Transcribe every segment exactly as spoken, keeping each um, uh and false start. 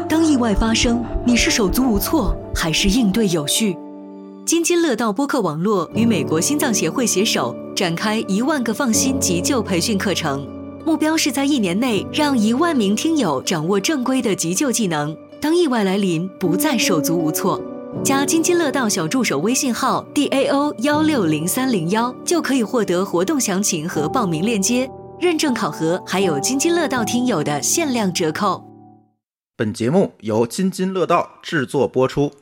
当意外发生，你是手足无措，还是应对有序？津津乐道播客网络与美国心脏协会携手，展开一万个放心急救培训课程，目标是在一年内让一万名听友掌握正规的急救技能，当意外来临，不再手足无措。加津津乐道小助手微信号 D A O 一六零三零一，就可以获得活动详情和报名链接，认证考核，还有津津乐道听友的限量折扣。 本节目由津津乐道制作播出。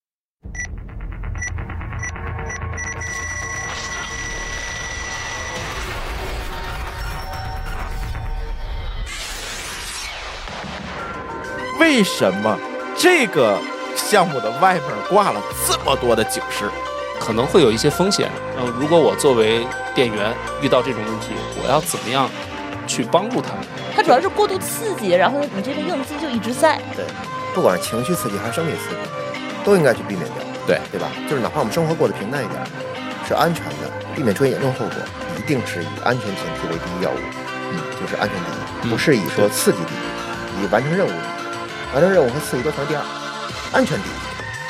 为什么这个项目的外面挂了这么多的警示？ 可能会有一些风险。嗯，如果我作为店员遇到这种问题，我要怎么样去帮助他们？ 它主要是过度刺激，然后你这个应激就一直在。 对，不管是情绪刺激还是生理刺激，都应该去避免掉。 对， 对吧？就是哪怕我们生活过得平淡一点，是安全的，避免出现严重后果，一定是以安全前提为第一要务。嗯，就是安全第一，不是以说刺激第一，以完成任务第一。完成任务和刺激都排第二，安全第一。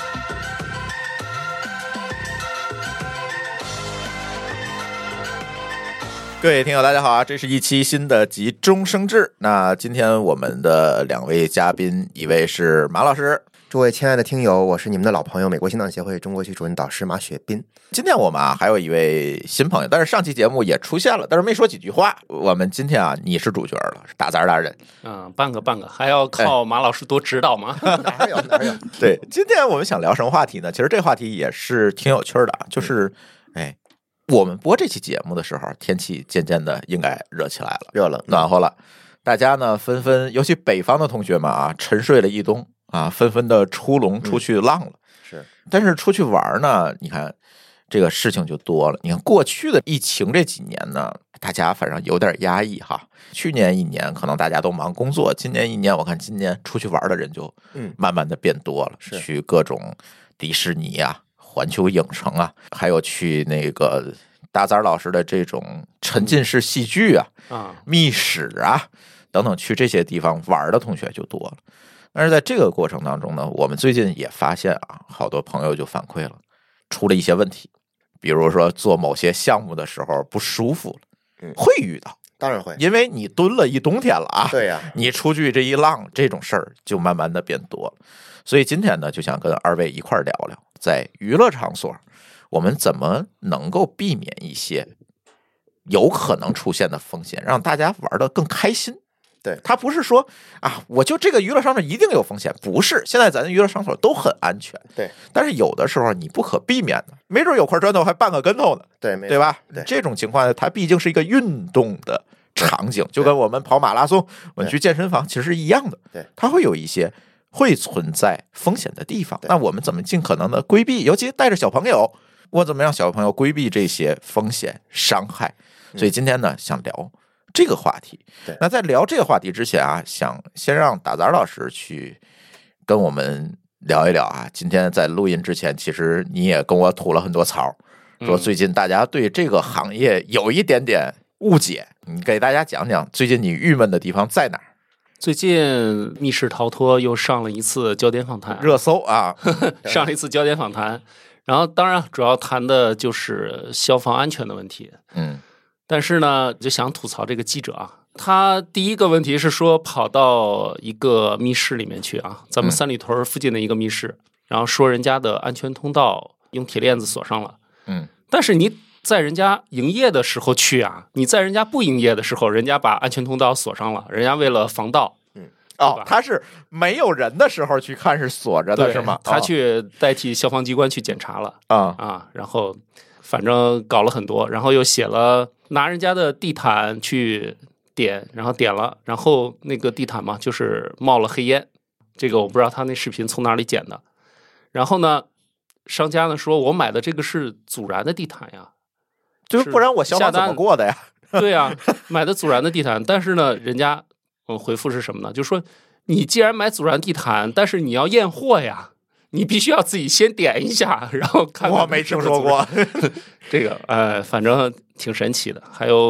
各位听友大家好啊，这是一期新的急中生智。那今天我们的两位嘉宾，一位是马老师。 诸位亲爱的听友，我是你们的老朋友美国心脏协会中国区主任导师马雪斌。 今天我们啊还有一位新朋友，但是上期节目也出现了，但是没说几句话。我们今天啊你是主角了，是大杂大人。 嗯，半个半个，还要靠马老师多指导吗？ 哎、哪有哪有？ 对，今天我们想聊什么话题呢？其实这话题也是挺有趣的，就是哎，我们播这期节目的时候，天气渐渐的应该热起来了， 热了， 暖和了，大家呢纷纷，尤其北方的同学们啊，沉睡了一冬。啊，纷纷的出笼出去浪了、嗯， 是， 但是出去玩呢，你看这个事情就多了。你看过去的疫情这几年呢，大家反正有点压抑哈。去年一年可能大家都忙工作，今年一年我看今年出去玩的人就慢慢的变多了， 嗯、 去各种迪士尼啊、环球影城啊，还有去那个大杂老师的这种沉浸式戏剧啊、 啊、 密室啊等等，去这些地方玩的同学就多了。但是在这个过程当中呢，我们最近也发现啊，好多朋友就反馈了，出了一些问题，比如说做某些项目的时候不舒服了， 嗯， 会遇到， 当然会， 因为你蹲了一冬天了啊， 对呀、啊， 你出去这一浪，这种事儿就慢慢的变多了。所以今天呢，就想跟二位一块聊聊，在娱乐场所，我们怎么能够避免一些有可能出现的风险，让大家玩得更开心。 对， 他不是说啊，我就这个娱乐场所一定有风险，不是。现在咱的娱乐场所都很安全， 对。 但是有的时候你不可避免的，没准有块砖头还绊个跟头呢， 对， 对吧？ 对， 这种情况呢，它毕竟是一个运动的场景，就跟我们跑马拉松、我们去健身房其实是一样的。 对， 它会有一些会存在风险的地方。那我们怎么尽可能的规避？尤其带着小朋友，我怎么让小朋友规避这些风险伤害？所以今天呢，想聊这个话题。 对， 那在聊这个话题之前啊，想先让打杂老师去跟我们聊一聊啊。今天在录音之前，其实你也跟我吐了很多槽，说最近大家对这个行业有一点点误解，你给大家讲讲最近你郁闷的地方在哪儿？ 最近密室逃脱又上了一次焦点访谈， 热搜啊， 上了一次焦点访谈，然后当然主要谈的就是消防安全的问题。 嗯。 但是呢，就想吐槽这个记者啊，他第一个问题是说跑到一个密室里面去啊，咱们三里屯附近的一个密室，嗯、然后说人家的安全通道用铁链子锁上了， 嗯， 但是你在人家营业的时候去啊，你在人家不营业的时候，人家把安全通道锁上了，人家为了防盗， 嗯，哦，他是没有人的时候去看是锁着的是吗？ 他去代替消防机关去检查了啊、 哦、啊，然后反正搞了很多，然后又写了。拿人家的地毯去点，然后点了，然后那个地毯嘛，就是冒了黑烟。这个我不知道他那视频从哪里剪的。然后呢，商家呢说我买的这个是阻燃的地毯呀， 就是不然我消防怎么过的呀？ 对呀，买的阻燃的地毯，但是呢，人家嗯回复是什么呢？就说你既然买阻燃地毯，但是你要验货呀。你必须要自己先点一下，然后看看。 我没听说过这个，呃，反正挺神奇的。还有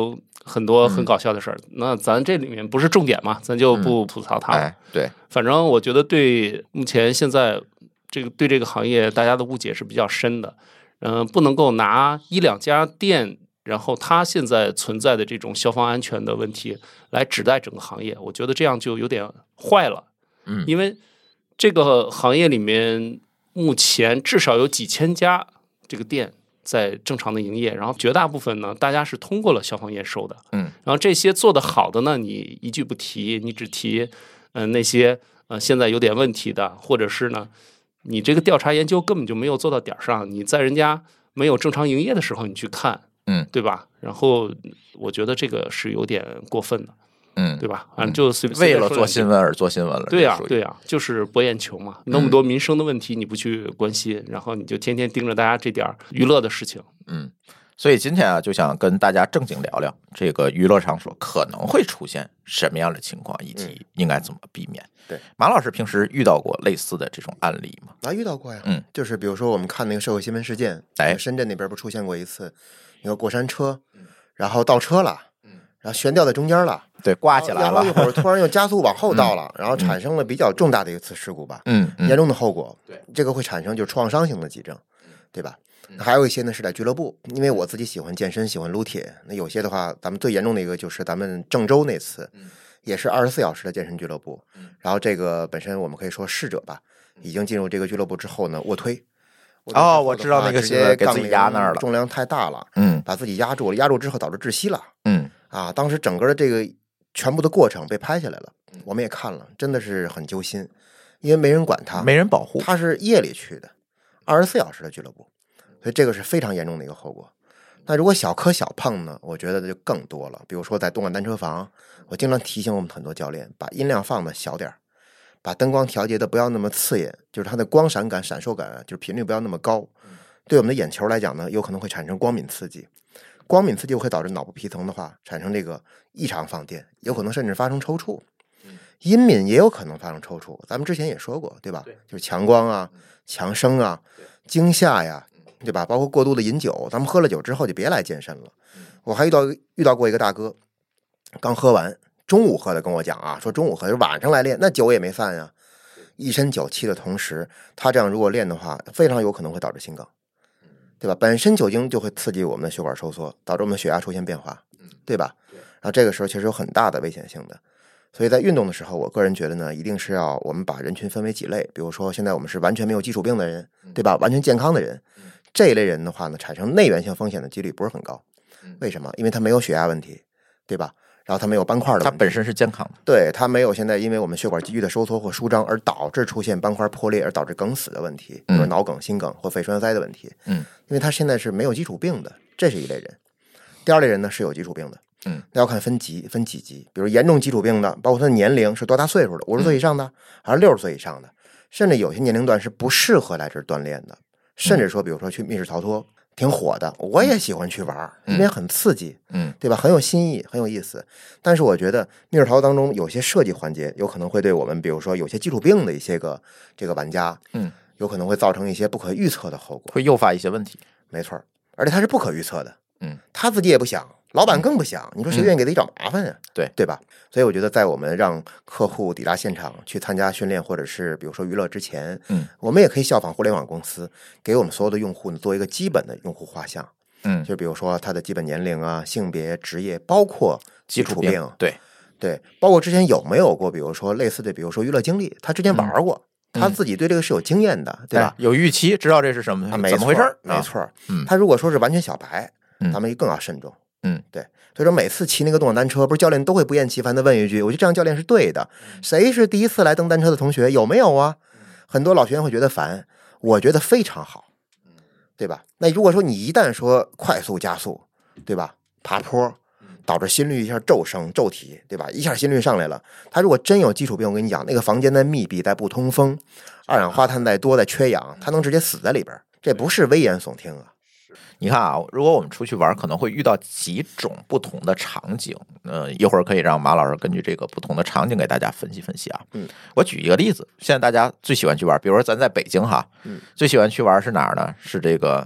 很多很搞笑的事儿。嗯、那咱这里面不是重点嘛，咱就不吐槽它了。 嗯哎、对， 反正我觉得对目前现在这个对这个行业大家的误解是比较深的。嗯、呃，不能够拿一两家店，然后它现在存在的这种消防安全的问题来指代整个行业，我觉得这样就有点坏了。 嗯， 因为这个行业里面目前至少有几千家这个店在正常的营业，然后绝大部分呢，大家是通过了消防验收的。 嗯， 然后这些做得好的呢，你一句不提，你只提嗯、呃、那些呃现在有点问题的，或者是呢，你这个调查研究根本就没有做到点上，你在人家没有正常营业的时候你去看， 嗯， 对吧？然后我觉得这个是有点过分的。 嗯， 对吧？反正就随为了做新闻而做新闻了。 对呀、啊，对呀、啊，就是博眼球嘛。那么多民生的问题你不去关心，嗯、然后你就天天盯着大家这点娱乐的事情。 嗯，所以今天啊，就想跟大家正经聊聊这个娱乐场所可能会出现什么样的情况，以及应该怎么避免。 嗯、对， 马老师平时遇到过类似的这种案例吗？ 啊，遇到过呀。 嗯， 就是比如说我们看那个社会新闻事件， 哎， 深圳那边不出现过一次，那个过山车，然后倒车了。然后悬吊在中间了， 对，挂起来了。 然后一会儿突然又加速往后倒了，嗯、然后产生了比较重大的一次事故吧， 嗯， 严重的后果。 对， 这个会产生就是创伤性的急症，对吧？嗯、还有一些呢是在俱乐部，因为我自己喜欢健身，喜欢撸铁。那有些的话，咱们最严重的一个就是咱们郑州那次，嗯、也是二十四小时的健身俱乐部。嗯、然后这个本身我们可以说逝者吧，已经进入这个俱乐部之后呢，卧推。 哦，我知道那个新闻，给自己压那儿了， 重量太大了， 嗯， 把自己压住了，压住之后导致窒息了， 嗯。 啊，当时整个的这个全部的过程被拍下来了，我们也看了，真的是很揪心，因为没人管他， 没人保护， 他是夜里去的，二十四小时的俱乐部，所以这个是非常严重的一个后果。那如果小磕小碰呢，我觉得就更多了。比如说在动感单车房，我经常提醒我们很多教练，把音量放的小点，把灯光调节的不要那么刺眼，就是它的光闪感、闪烁感，就是频率不要那么高。对我们的眼球来讲呢，有可能会产生光敏刺激。光敏刺激会导致脑部皮层的话产生这个异常放电，有可能甚至发生抽搐。音敏也有可能发生抽搐，咱们之前也说过，对吧？对，就是强光啊、强声啊、惊吓呀，对吧？包括过度的饮酒，咱们喝了酒之后就别来健身了。我还遇到遇到过一个大哥，刚喝完，中午喝的，跟我讲啊，说中午喝就晚上来练，那酒也没散呀，一身酒气的同时，他这样如果练的话，非常有可能会导致心梗。对吧？本身酒精就会刺激我们的血管收缩，导致我们血压出现变化，对吧？然后这个时候其实有很大的危险性的。所以在运动的时候，我个人觉得呢，一定是要我们把人群分为几类。比如说现在我们是完全没有基础病的人，对吧？完全健康的人，这一类人的话呢，产生内源性风险的几率不是很高。为什么？因为他没有血压问题，对吧？然后他没有斑块的问题， 他本身是健康的， 对，他没有现在因为我们血管急剧的收缩或舒张而导致出现斑块破裂而导致梗死的问题，比如脑梗、心梗或肺栓塞的问题。 嗯， 因为他现在是没有基础病的，这是一类人。第二类人呢是有基础病的， 嗯， 那要看分级分几级，比如严重基础病的，包括他的年龄是多大岁数的，五十岁以上的、嗯、还是六十岁以上的，甚至有些年龄段是不适合来这儿锻炼的，甚至说比如说去密室逃脱。挺火的，我也喜欢去玩，因为很刺激， 嗯， 对吧？很有新意，很有意思。但是我觉得密室逃脱当中有些设计环节，有可能会对我们，比如说有些基础病的一些个这个玩家， 嗯， 有可能会造成一些不可预测的后果， 会诱发一些问题。 没错，而且它是不可预测的， 嗯， 他自己也不想，老板更不想，你说谁愿意给自己找麻烦呀、啊？ 对对吧？所以我觉得，在我们让客户抵达现场去参加训练，或者是比如说娱乐之前， 嗯， 我们也可以效仿互联网公司，给我们所有的用户呢做一个基本的用户画像。 嗯， 就比如说他的基本年龄啊、性别、职业，包括基础病， 对对，包括之前有没有过，比如说类似的，比如说娱乐经历，他之前玩过， 嗯、 他自己对这个是有经验的，对吧？ 哎、有预期，知道这是什么， 啊、 怎么回事？ 没错， 嗯， 他如果说是完全小白， 嗯、 咱们更要慎重。 嗯， 对，所以说每次骑那个动感单车，不是教练都会不厌其烦的问一句，我觉得这样教练是对的。谁是第一次来蹬单车的同学？有没有啊？很多老学员会觉得烦，我觉得非常好。对吧？那如果说你一旦说快速加速，对吧？爬坡，导致心率一下骤升骤提，对吧？一下心率上来了，他如果真有基础病，我跟你讲，那个房间再密闭、再不通风，二氧化碳再多、再缺氧，他能直接死在里边，这不是危言耸听啊！ 你看啊，如果我们出去玩，可能会遇到几种不同的场景。呃，一会儿可以让马老师根据这个不同的场景给大家分析分析啊。 嗯， 我举一个例子，现在大家最喜欢去玩，比如说咱在北京哈， 嗯， 最喜欢去玩是哪儿呢？是这个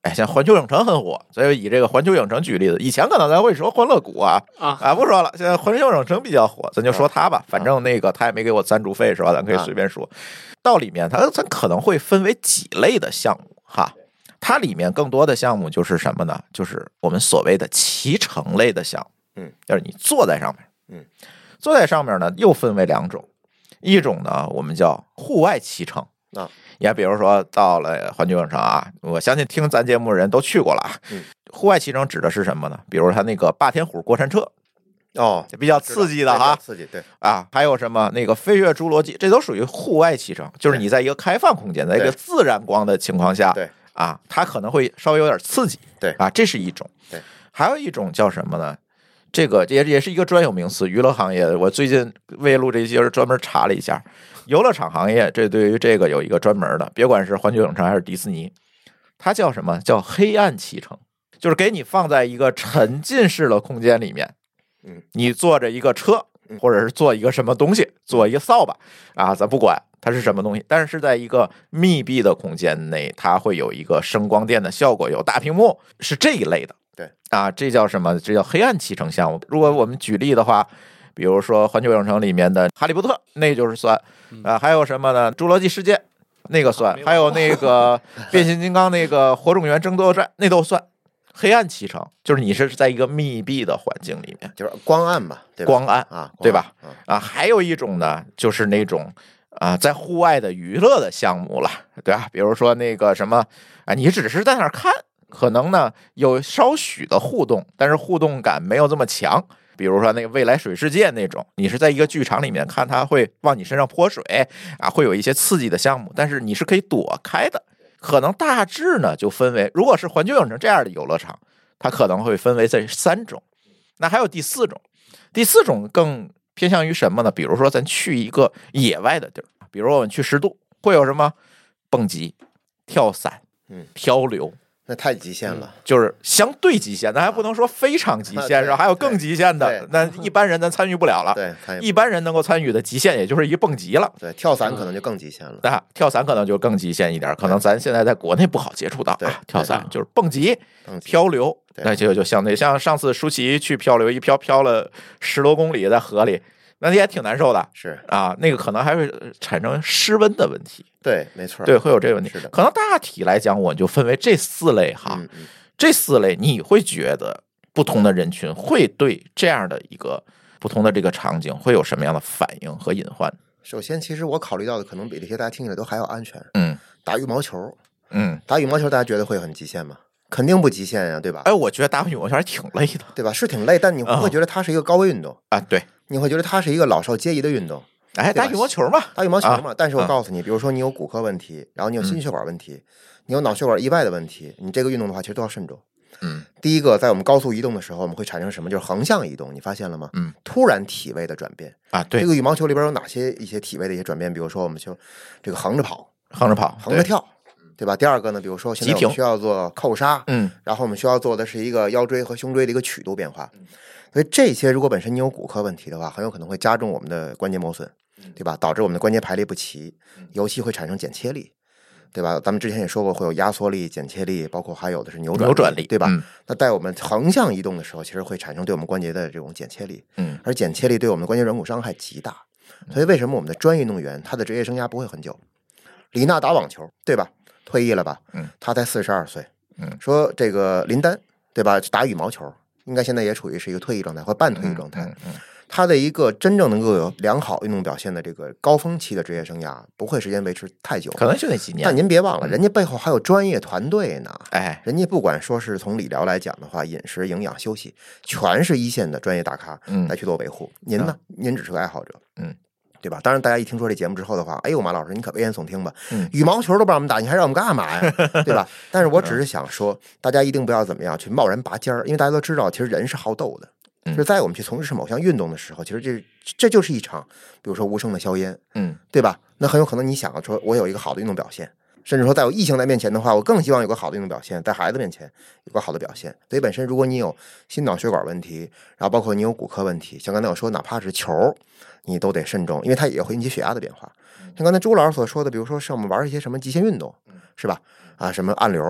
哎，像环球影城很火，所以以这个环球影城举例子。以前可能咱会说欢乐谷啊啊啊，不说了。现在环球影城比较火，咱就说它吧。反正那个他也没给我赞助费是吧？咱可以随便说。到里面它咱可能会分为几类的项目哈。它里面更多的项目就是什么呢？就是我们所谓的骑乘类的项目。 嗯， 就是你坐在上面。 嗯， 坐在上面呢，又分为两种，一种呢我们叫户外骑乘啊。 也比如说到了环球影城啊，我相信听咱节目的人都去过了啊。 嗯， 户外骑乘指的是什么呢？比如他那个霸天虎过山车， 哦， 比较刺激的哈， 刺激对啊，还有什么那个飞跃侏罗纪，这都属于户外骑乘，就是你在一个开放空间，在一个自然光的情况下， 对啊，它可能会稍微有点刺激， 对啊，这是一种。 对， 还有一种叫什么呢？这个也也是一个专有名词，娱乐行业。我最近为录这一节专门查了一下，游乐场行业这对于这个有一个专门的，别管是环球影城还是迪士尼，它叫什么？叫黑暗骑乘，就是给你放在一个沉浸式的空间里面， 嗯， 你坐着一个车，或者是坐一个什么东西，坐一个扫把啊，咱不管它是什么东西，但是是在一个密闭的空间内，它会有一个声光电的效果，有大屏幕，是这一类的。 对啊，这叫什么？这叫黑暗骑乘项目。如果我们举例的话，比如说环球影城里面的哈利波特，那就是算啊，还有什么呢？侏罗纪世界那个算，还有那个变形金刚那个火种源争夺战那都算。黑暗骑乘就是你是在一个密闭的环境里面， 就是光暗吧，对吧光暗啊， 对吧？啊，还有一种呢，就是那种啊，在户外的娱乐的项目了，对吧？比如说那个什么啊，你只是在那儿看。可能呢有稍许的互动，但是互动感没有这么强。比如说那个未来水世界那种，你是在一个剧场里面看，它会往你身上泼水啊，会有一些刺激的项目，但是你是可以躲开的。可能大致呢就分为，如果是环球影城这样的游乐场，它可能会分为这三种。那还有第四种，第四种更偏向于什么呢？比如说咱去一个野外的地儿，比如我们去十渡，会有什么蹦极、跳伞、 嗯、 漂流。 那太极限了， 就是相对极限，咱还不能说非常极限，是吧？还有更极限的，那一般人咱参与不了了。 对， 一般人能够参与的极限，也就是一蹦极了。 对，跳伞可能就更极限了。 啊，跳伞可能就更极限一点，可能咱现在在国内不好接触到啊。跳伞就是蹦极、漂流，那就就相对像上次舒淇去漂流，一漂漂了十多公里在河里。那也挺难受的， 是啊，那个可能还会产生失温的问题， 对，没错， 对，会有这个问题。 是的， 可能大体来讲，我就分为这四类哈， 嗯嗯、 这四类你会觉得不同的人群会对这样的一个不同的这个场景会有什么样的反应和隐患？ 首先，其实我考虑到的可能比这些大家听起来都还要安全。 嗯， 打羽毛球， 嗯， 打羽毛球大家觉得会很极限吗？肯定不极限呀，对吧？ 哎，我觉得打羽毛球还挺累的， 对吧？是挺累，但你不会觉得它是一个高危运动啊？对。 你会觉得它是一个老少皆宜的运动， 哎，打羽毛球嘛， 打羽毛球嘛。 啊、 但是我告诉你，比如说你有骨科问题，然后你有心血管问题，嗯、你有脑血管意外的问题，你这个运动的话，其实都要慎重。 嗯， 第一个，在我们高速移动的时候，我们会产生什么？就是横向移动，你发现了吗？ 嗯， 突然体位的转变啊，对。 这个羽毛球里边有哪些一些体位的一些转变？比如说，我们就这个横着跑， 横着跑， 横着跳。对吧？第二个呢，比如说现在我们需要做扣杀， 嗯， 然后我们需要做的是一个腰椎和胸椎的一个曲度变化，所以这些如果本身你有骨科问题的话，很有可能会加重我们的关节磨损，对吧？导致我们的关节排列不齐，尤其会产生剪切力，对吧？咱们之前也说过，会有压缩力、剪切力，包括还有的是扭转力， 扭转力， 对吧？ 嗯、 那在我们横向移动的时候，其实会产生对我们关节的这种剪切力， 嗯， 而剪切力对我们的关节软骨伤害极大，所以为什么我们的专业运动员他的职业生涯不会很久？李娜打网球，对吧？退役了吧？ 嗯， 他才四十二岁。 嗯， 说这个林丹，对吧？打羽毛球，应该现在也处于是一个退役状态或半退役状态。 嗯嗯嗯、 他的一个真正能够有良好运动表现的这个高峰期的职业生涯，不会时间维持太久， 可能就那几年。 但您别忘了，人家背后还有专业团队呢。 哎， 人家不管说是从理疗来讲的话，饮食、营养、休息，全是一线的专业大咖来去做维护。您呢？您只是个爱好者。 嗯。 对吧？当然，大家一听说这节目之后的话，哎呦，马老师，你可危言耸听吧？ 嗯， 羽毛球都不让我们打，你还让我们干嘛呀？对吧？但是我只是想说，大家一定不要怎么样去贸然拔尖儿，因为大家都知道，其实人是好斗的。就是在我们去从事某项运动的时候，其实这这就是一场，比如说无声的硝烟， 嗯， 对吧？那很有可能你想说，我有一个好的运动表现，甚至说在有异性在面前的话，我更希望有个好的运动表现，在孩子面前有个好的表现。所以本身如果你有心脑血管问题，然后包括你有骨科问题，像刚才我说，哪怕是球，你都得慎重，因为它也会引起血压的变化。像刚才朱老师所说的，比如说是我们玩一些什么极限运动，是吧？啊，什么暗流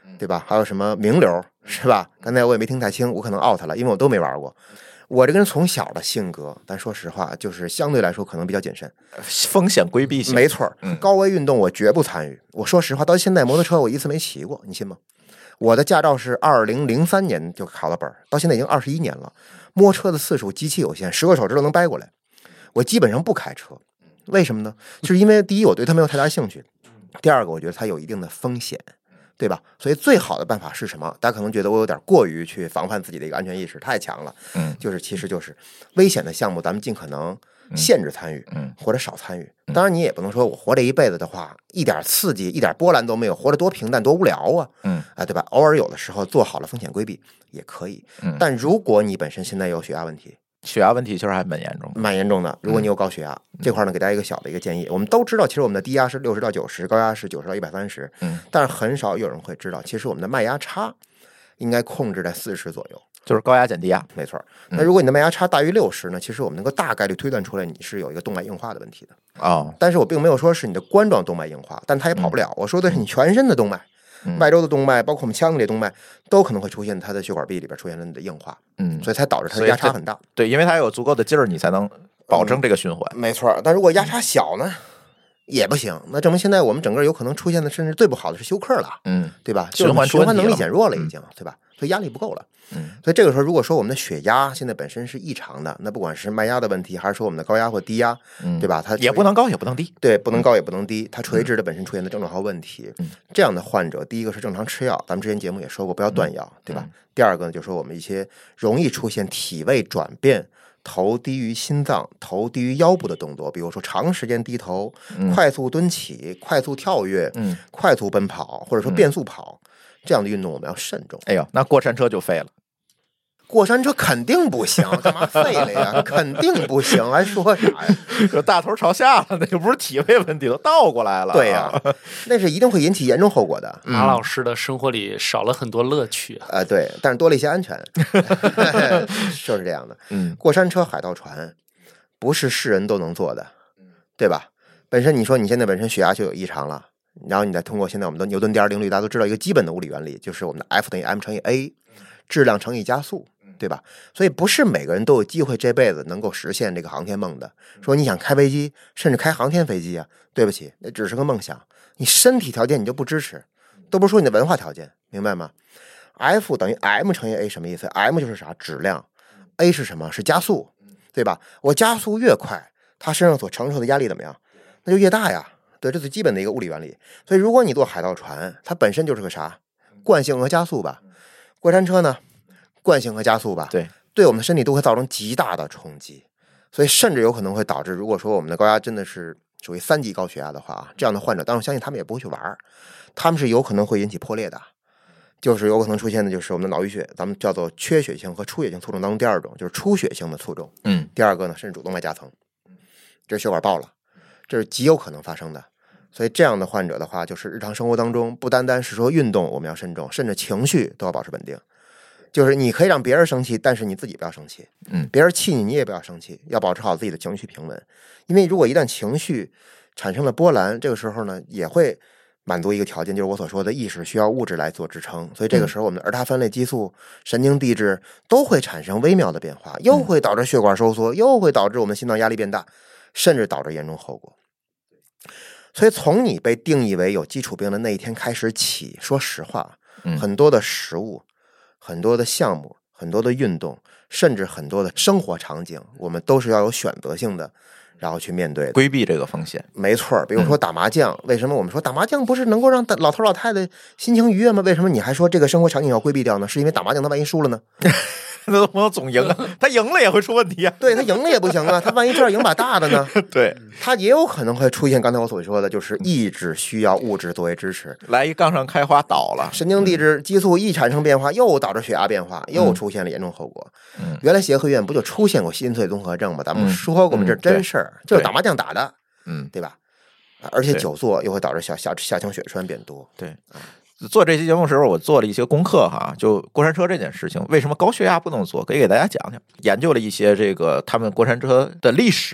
对吧？还有什么名流，是吧？刚才我也没听太清，我可能 out 了，因为我都没玩过。我这个人从小的性格，但说实话，就是相对来说可能比较谨慎， 风险规避性。 没错， 嗯、 高危运动我绝不参与。我说实话，到现在摩托车我一次没骑过，你信吗？我的驾照是二零零三年就考了本，到现在已经二十一年了。摸车的次数极其有限，十个手指头能掰过来。我基本上不开车，为什么呢？就是因为第一，我对它没有太大兴趣；第二个，我觉得它有一定的风险。对吧？所以最好的办法是什么？大家可能觉得我有点过于去防范自己的一个安全意识，太强了。 嗯， 就是其实就是危险的项目，咱们尽可能限制参与， 嗯， 或者少参与。当然，你也不能说我活这一辈子的话，一点刺激、一点波澜都没有，活得多平淡、多无聊啊。 嗯， 啊，对吧？偶尔有的时候做好了风险规避也可以。 嗯， 但如果你本身现在有血压问题， 血压问题其实还蛮严重的， 蛮严重的。如果你有高血压，嗯、这块呢，给大家一个小的一个建议。我们都知道，其实我们的低压是六十到九十，高压是九十到一百三十。 嗯， 但是很少有人会知道，其实我们的脉压差应该控制在四十左右， 就是高压减低压。 没错。那如果你的脉压差大于六十呢，其实我们能够大概率推断出来你是有一个动脉硬化的问题的。 哦， 但是我并没有说是你的冠状动脉硬化，但它也跑不了。嗯、我说的是你全身的动脉。脉周的动脉，包括我们腔里的动脉，都可能会出现它的血管壁里边出现了你的硬化，嗯，所以才导致它的压差很大。 对，因为它有足够的劲儿，你才能保证这个循环。 嗯、没错，但如果压差小呢，也不行。那证明现在我们整个有可能出现的，甚至最不好的是休克了， 嗯， 对吧？ 循环循环能力减弱了，已经，嗯、对吧？所以压力不够了。 嗯， 所以这个时候，如果说我们的血压现在本身是异常的，那不管是脉压的问题，还是说我们的高压或低压， 嗯、 对吧？它也不能高也不能低， 对，不能高也不能低，它垂直的本身出现的症状和问题， 嗯、 这样的患者，第一个是正常吃药，咱们之前节目也说过，不要断药，嗯、对吧？嗯、第二个呢，就是说我们一些容易出现体位转变、头低于心脏、头低于腰部的动作，比如说长时间低头、 嗯、 快速蹲起、快速跳跃、 嗯、 快速奔跑，或者说变速跑，嗯、这样的运动我们要慎重。 哎呦，那过山车就废了。 过山车肯定不行，干嘛废了呀？肯定不行，还说啥呀？ 这大头朝下了，那就不是体位问题，都倒过来了。 对呀、啊，那是一定会引起严重后果的。 马老师的生活里少了很多乐趣啊、呃，对，但是多了一些安全，就是这样的。 嗯， 过山车、海盗船不是是人都能做的，对吧？本身你说你现在本身血压就有异常了，然后你再通过现在我们的牛顿第二定律，大家都知道一个基本的物理原理，就是我们的 F 等于 m 乘以 a， 质量乘以加速。对吧？所以不是每个人都有机会这辈子能够实现这个航天梦的。说你想开飞机，甚至开航天飞机啊，对不起，那只是个梦想。你身体条件你就不支持，都不是说你的文化条件，明白吗 ？F 等于 m 乘以 a 什么意思 ？m 就是啥？质量 ，a 是什么？是加速，对吧？我加速越快，它身上所承受的压力怎么样？那就越大呀。对，这是基本的一个物理原理。所以如果你坐海盗船，它本身就是个啥？惯性和加速吧。过山车呢？惯性和加速吧， 对， 对我们的身体都会造成极大的冲击，所以甚至有可能会导致，如果说我们的高压真的是属于三级高血压的话，这样的患者，当然我相信他们也不会去玩，他们是有可能会引起破裂的，就是有可能出现的就是我们的脑淤血，咱们叫做缺血性和出血性卒中当中第二种，就是出血性的卒中， 嗯， 第二个呢，甚至主动脉夹层，这血管爆了，这是极有可能发生的。所以这样的患者的话，就是日常生活当中不单单是说运动我们要慎重，甚至情绪都要保持稳定。就是你可以让别人生气，但是你自己不要生气。 嗯， 别人气你，你也不要生气，要保持好自己的情绪平稳。因为如果一旦情绪产生了波澜，这个时候呢，也会满足一个条件，就是我所说的意识需要物质来做支撑。所以这个时候，我们的儿茶酚类激素、神经递质都会产生微妙的变化，又会导致血管收缩，又会导致我们心脏压力变大，甚至导致严重后果。所以从你被定义为有基础病的那一天开始起，说实话，很多的食物。很多的项目，很多的运动，甚至很多的生活场景，我们都是要有选择性的，然后去面对的， 规避这个风险。 没错，比如说打麻将，嗯、为什么我们说打麻将不是能够让老头老太太心情愉悦吗？为什么你还说这个生活场景要规避掉呢？是因为打麻将他万一输了呢？ 那不能总赢啊，他赢了也会出问题啊。 对，他赢了也不行啊，他万一这样赢把大的呢？ 对， 他也有可能会出现刚才我所说的，就是意志需要物质作为支持， 来一杠上开花倒了， 神经递质激素一产生变化，又导致血压变化，又出现了严重后果。 嗯， 原来协和医院不就出现过心碎综合症吗？咱们说过吗？嗯、这是真事儿，就是打麻将打的， 嗯， 对吧？而且久坐又会导致下下下腔血栓变多。 对。嗯做这期节目的时候，我做了一些功课哈，就过山车这件事情，为什么高血压不能做？可以给大家讲讲。研究了一些这个他们过山车的历史，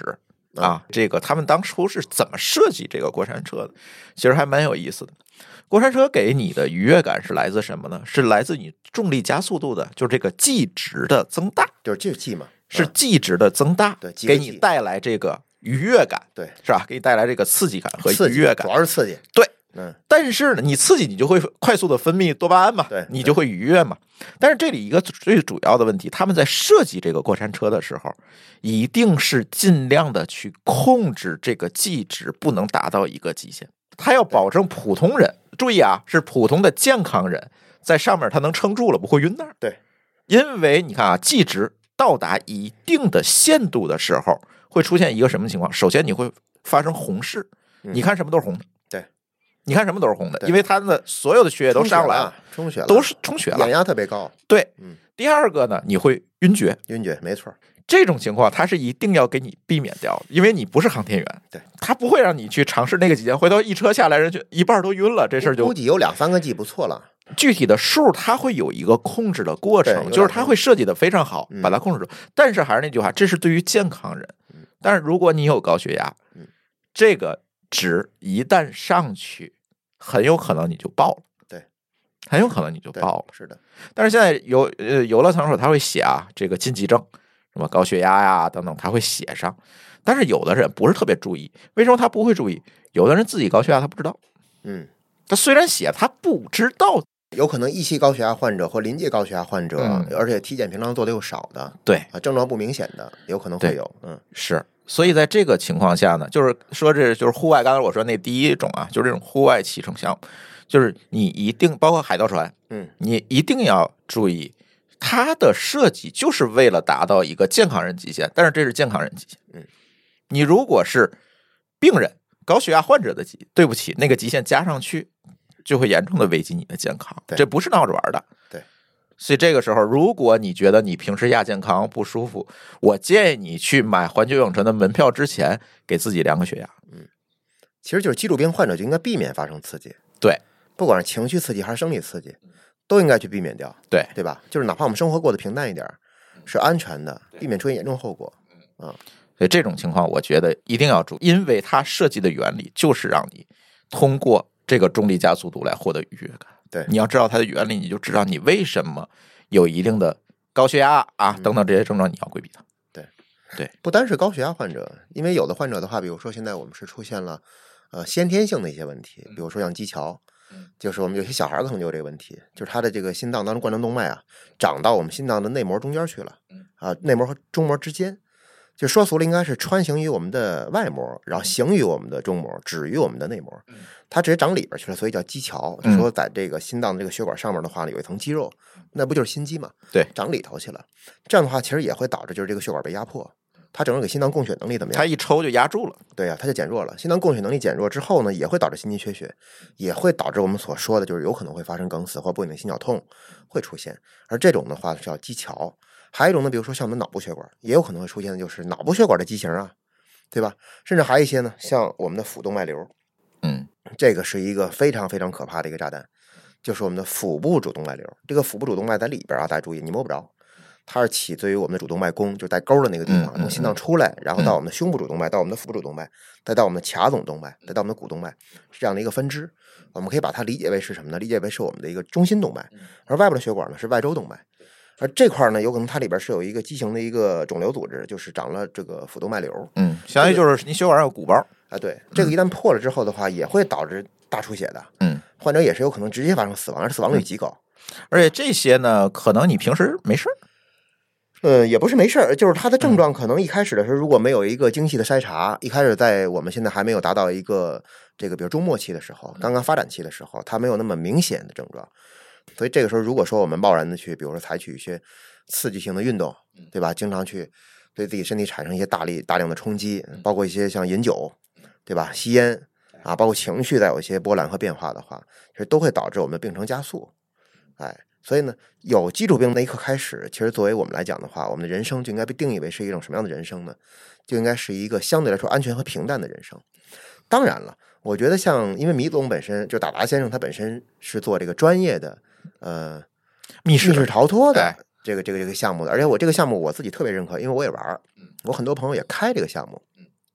啊，这个他们当初是怎么设计这个过山车的，其实还蛮有意思的。过山车给你的愉悦感是来自什么呢？是来自你重力加速度的，就是这个 G 值的增大， 就是这个 G 嘛， 是 G 值的增大， 对， 给你带来这个愉悦感， 对， 是吧？给你带来这个刺激感和愉悦感， 主要是刺激， 对。 嗯， 但是呢，你刺激你就会快速的分泌多巴胺嘛， 对， 你就会愉悦嘛。但是这里一个最主要的问题，他们在设计这个过山车的时候，一定是尽量的去控制这个 G 值不能达到一个极限，他要保证普通人，注意啊，是普通的健康人在上面他能撑住了，不会晕那儿。 对， 因为你看啊 ，G 值到达一定的限度的时候，会出现一个什么情况？首先你会发生红视，你看什么都是红的。你看什么都是红的，因为他的所有的血液都上来了， 充血了， 都是充血了， 眼压特别高。 对， 嗯。 第二个呢，你会晕厥， 晕厥，没错。 这种情况它是一定要给你避免掉的，因为你不是航天员， 对， 他不会让你去尝试那个极限，回头一车下来人就一半都晕了，这事儿就估计有两三个 G 不错了。 具体的数它会有一个控制的过程，就是它会设计的非常好， 嗯、 把它控制住。但是还是那句话，这是对于健康人， 嗯、 但是如果你有高血压， 嗯、 这个值一旦上去，很有可能你就爆了， 对， 很有可能你就爆了。 是的， 但是现在有呃游乐场所他会写啊，这个禁忌症，什么高血压呀等等，他会写上。但是有的人不是特别注意，为什么他不会注意？有的人自己高血压他不知道， 嗯， 他虽然写，他不知道。 有可能一期高血压患者或临界高血压患者， 嗯、 而且体检平常做的又少的， 对啊，症状不明显的，有可能会有，嗯， 是。所以在这个情况下呢，就是说这就是户外，刚才我说那第一种啊，就是这种户外骑乘项目，就是你一定包括海盗船， 嗯， 你一定要注意，它的设计就是为了达到一个健康人极限，但是这是健康人极限， 嗯， 你如果是病人、高血压患者的极，对不起，那个极限加上去，就会严重的危及你的健康，这不是闹着玩的， 对。 所以这个时候，如果你觉得你平时亚健康不舒服，我建议你去买环球影城的门票之前，给自己量个血压。 嗯，其实就是基础病患者就应该避免发生刺激， 对， 不管是情绪刺激还是生理刺激，都应该去避免掉， 对， 对吧？就是哪怕我们生活过得平淡一点，是安全的，避免出现严重后果啊。 所以这种情况，我觉得一定要注意，因为它设计的原理就是让你通过这个重力加速度来获得愉悦感。 对， 你要知道它的原理，你就知道你为什么有一定的高血压啊等等这些症状，你要规避它。 对， 对， 不单是高血压患者，因为有的患者的话，比如说现在我们是出现了呃先天性的一些问题，比如说像肌桥，就是我们有些小孩可能就有这个问题，就是他的这个心脏当中冠状动脉啊长到我们心脏的内膜中间去了，啊，内膜和中膜之间。就说俗了，应该是穿行于我们的外膜，然后行于我们的中膜，止于我们的内膜。它直接长里边去了，所以叫肌桥。就说在这个心脏的这个血管上面的话呢，有一层肌肉，那不就是心肌嘛？ 对， 长里头去了。这样的话，其实也会导致就是这个血管被压迫，它整个给心脏供血能力怎么样？ 它一抽就压住了。 对呀、啊，它就减弱了。心脏供血能力减弱之后呢，也会导致心肌缺血，也会导致我们所说的就是有可能会发生梗死或不稳定心绞痛会出现。而这种的话是叫肌桥。还有一种呢，比如说像我们脑部血管，也有可能会出现的就是脑部血管的畸形啊，对吧？甚至还有一些呢，像我们的腹动脉瘤， 嗯， 这个是一个非常非常可怕的一个炸弹，就是我们的腹部主动脉瘤。这个腹部主动脉在里边啊，大家注意，你摸不着，它是起自于我们的主动脉弓，就带钩的那个地方，从心脏出来，然后到我们的胸部主动脉，到我们的腹部主动脉，再到我们的髂总动脉，再到我们的股动脉，是这样的一个分支。我们可以把它理解为是什么呢？理解为是我们的一个中心动脉，而外部的血管呢是外周动脉。而这块呢，有可能它里边是有一个畸形的一个肿瘤组织，就是长了这个腹动脉瘤。 嗯，相当于就是你血管上有鼓包啊。对，这个一旦破了之后的话，也会导致大出血的。 嗯， 患者也是有可能直接发生死亡，而死亡率极高。 嗯、而且这些呢，可能你平时没事儿。 呃，也不是没事儿，就是它的症状可能一开始的时候，如果没有一个精细的筛查，一开始在我们现在还没有达到一个这个比如中末期的时候，刚刚发展期的时候，它没有那么明显的症状。所以这个时候，如果说我们贸然的去，比如说采取一些刺激性的运动，对吧？经常去对自己身体产生一些大力大量的冲击，包括一些像饮酒，对吧？吸烟啊，包括情绪再有一些波澜和变化的话，其实都会导致我们的病程加速。哎，所以呢，有基础病那一刻开始，其实作为我们来讲的话，我们的人生就应该被定义为是一种什么样的人生呢？就应该是一个相对来说安全和平淡的人生。当然了，我觉得像因为米总本身就达达先生他本身是做这个专业的。呃， 密室密室逃脱的这个这个这个项目的，而且我这个项目我自己特别认可，因为我也玩，我很多朋友也开这个项目。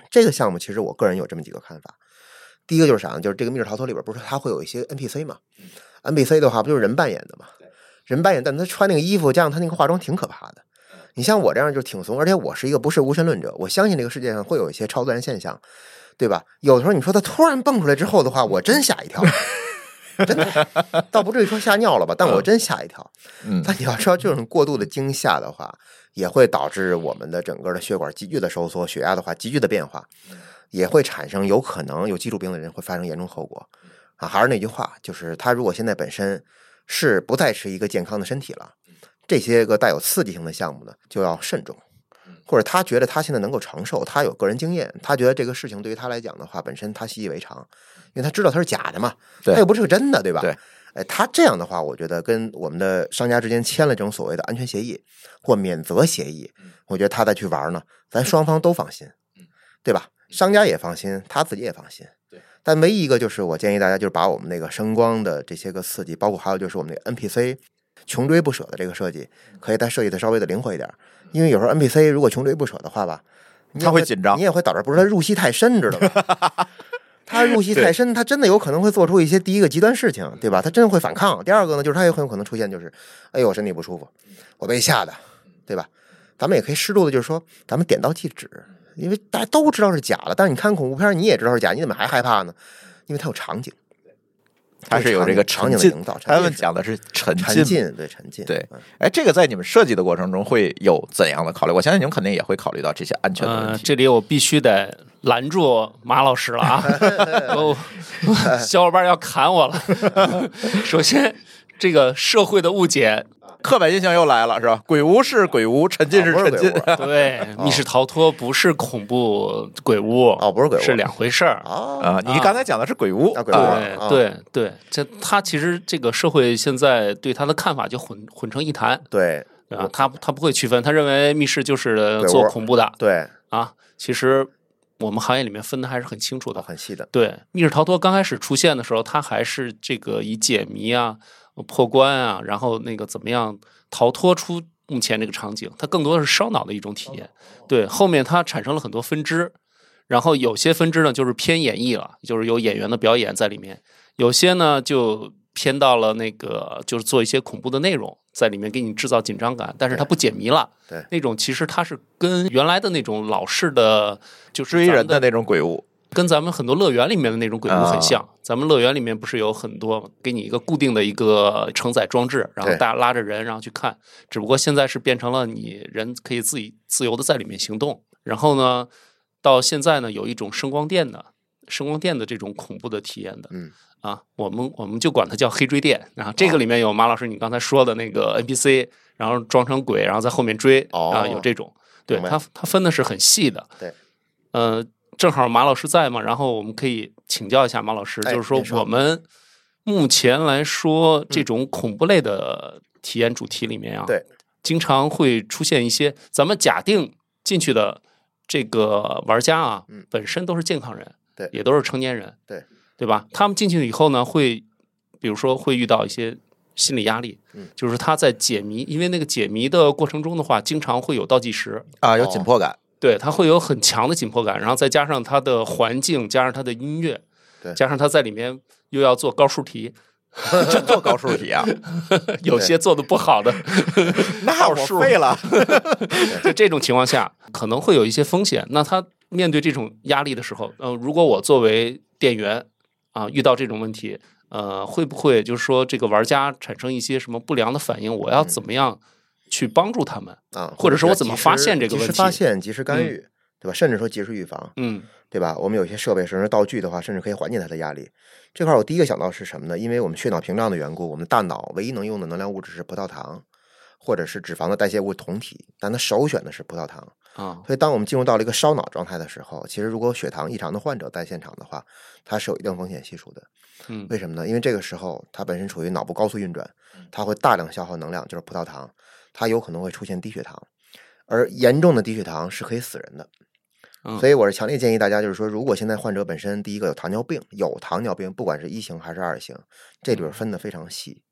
这个项目其实我个人有这么几个看法。第一个就是啥呢？就是这个密室逃脱里边不是它会有一些 N P C 嘛、嗯、？N P C 的话不就是人扮演的嘛？人扮演，但他穿那个衣服加上他那个化妆挺可怕的。你像我这样就挺怂，而且我是一个不是无神论者，我相信这个世界上会有一些超自然现象，对吧？有的时候你说他突然蹦出来之后的话，我真吓一跳。真的倒不至于说吓尿了吧，但我真吓一跳。嗯，但你要知道，这种过度的惊吓的话，也会导致我们的整个的血管急剧的收缩，血压的话急剧的变化，也会产生有可能有基础病的人会发生严重后果啊。还是那句话，就是他如果现在本身是不再是一个健康的身体了，这些个带有刺激性的项目呢，就要慎重。或者他觉得他现在能够承受，他有个人经验，他觉得这个事情对于他来讲的话，本身他习以为常，因为他知道他是假的嘛，他又不是个真的，对吧？ 对， 哎，他这样的话，我觉得跟我们的商家之间签了这种所谓的安全协议或免责协议，我觉得他再去玩呢，咱双方都放心，对吧？商家也放心，他自己也放心。但唯一一个就是我建议大家就是把我们那个声光的这些个刺激，包括还有就是我们那个 N P C 穷追不舍的这个设计，可以再设计的稍微的灵活一点。因为有时候 N P C 如果穷追不舍的话吧， 他会紧张， 你也会导致不是他入戏太深，知道吧？他入戏太深，他真的有可能会做出一些第一个极端事情，对吧？他真的会反抗。第二个呢，就是他也很有可能出现就是，哎呦我身体不舒服，我被吓的，对吧？咱们也可以适度的就是说，咱们点到即止，因为大家都知道是假的，但是你看恐怖片你也知道是假，你怎么还害怕呢？因为它有场景。 它是有这个场景的营造， 他们讲的是沉浸， 沉浸对沉浸， 对。哎，这个在你们设计的过程中会有怎样的考虑？我相信你们肯定也会考虑到这些安全的问题。 呃、这里我必须得拦住马老师了啊！哦，小伙伴要砍我了。首先，这个社会的误解。 刻板印象又来了，是吧？鬼屋是鬼屋，沉浸是沉浸。 啊、 对，密室逃脱不是恐怖鬼屋哦，不是鬼屋， 是两回事儿啊。你刚才讲的是鬼屋， 啊、鬼屋对、啊、对对，这他其实这个社会现在对他的看法就混混成一谈。 对啊，他他不会区分，他认为密室就是做恐怖的。 对啊，其实我们行业里面分的还是很清楚的， 很细的。 对，密室逃脱刚开始出现的时候，它还是这个以解谜啊。破关啊，然后那个怎么样逃脱出目前这个场景，它更多的是烧脑的一种体验。对，后面它产生了很多分支，然后有些分支呢就是偏演绎了，就是有演员的表演在里面；有些呢就偏到了那个就是做一些恐怖的内容在里面，给你制造紧张感，但是它不解谜了。 对， 那种其实它是跟原来的那种老式的就是追人的那种鬼屋。 跟咱们很多乐园里面的那种鬼屋很像、啊、咱们乐园里面不是有很多给你一个固定的一个承载装置，然后大家拉着人然后去看，只不过现在是变成了你人可以自己自由的在里面行动。然后呢到现在呢有一种声光电的声光电的这种恐怖的体验的， 嗯啊，我们我们就管它叫黑追电。然后这个里面有马老师你刚才说的那个 N P C， 然后装成鬼然后在后面追、 哦、 啊，有这种。对，它它分的是很细的。 对， 呃正好马老师在嘛，然后我们可以请教一下马老师， 哎、 就是说我们目前来说这种恐怖类的体验主题里面啊， 对， 经常会出现一些咱们假定进去的这个玩家啊， 嗯、 本身都是健康人， 对， 也都是成年人， 对， 对吧？他们进去以后呢，会比如说会遇到一些心理压力， 嗯， 就是他在解谜，因为那个解谜的过程中的话，经常会有倒计时啊，有紧迫感。 哦，对，它会有很强的紧迫感，然后再加上它的环境，加上它的音乐， 对， 加上它在里面又要做高数题， 真做高数题啊？ 有些做的不好的， 那我废了。 就这种情况下，可能会有一些风险。那他面对这种压力的时候，呃，如果我作为店员啊、呃，遇到这种问题，呃，会不会就是说这个玩家产生一些什么不良的反应？我要怎么样？去帮助他们啊， 或者是我怎么发现这个问题？ 及时发现，及时干预，嗯、对吧？甚至说及时预防， 嗯， 对吧？我们有些设备甚至道具的话，甚至可以缓解它的压力。这块我第一个想到是什么呢？因为我们血脑屏障的缘故，我们大脑唯一能用的能量物质是葡萄糖，或者是脂肪的代谢物酮体，但它首选的是葡萄糖啊。 所以当我们进入到了一个烧脑状态的时候，其实如果血糖异常的患者在现场的话，它是有一定风险系数的。 嗯， 为什么呢？因为这个时候它本身处于脑部高速运转，它会大量消耗能量，就是葡萄糖。它有可能会出现低血糖，而严重的低血糖是可以死人的。 嗯、 所以我是强烈建议大家，就是说，如果现在患者本身第一个有糖尿病，有糖尿病，不管是一型还是二型，这里边分得非常细，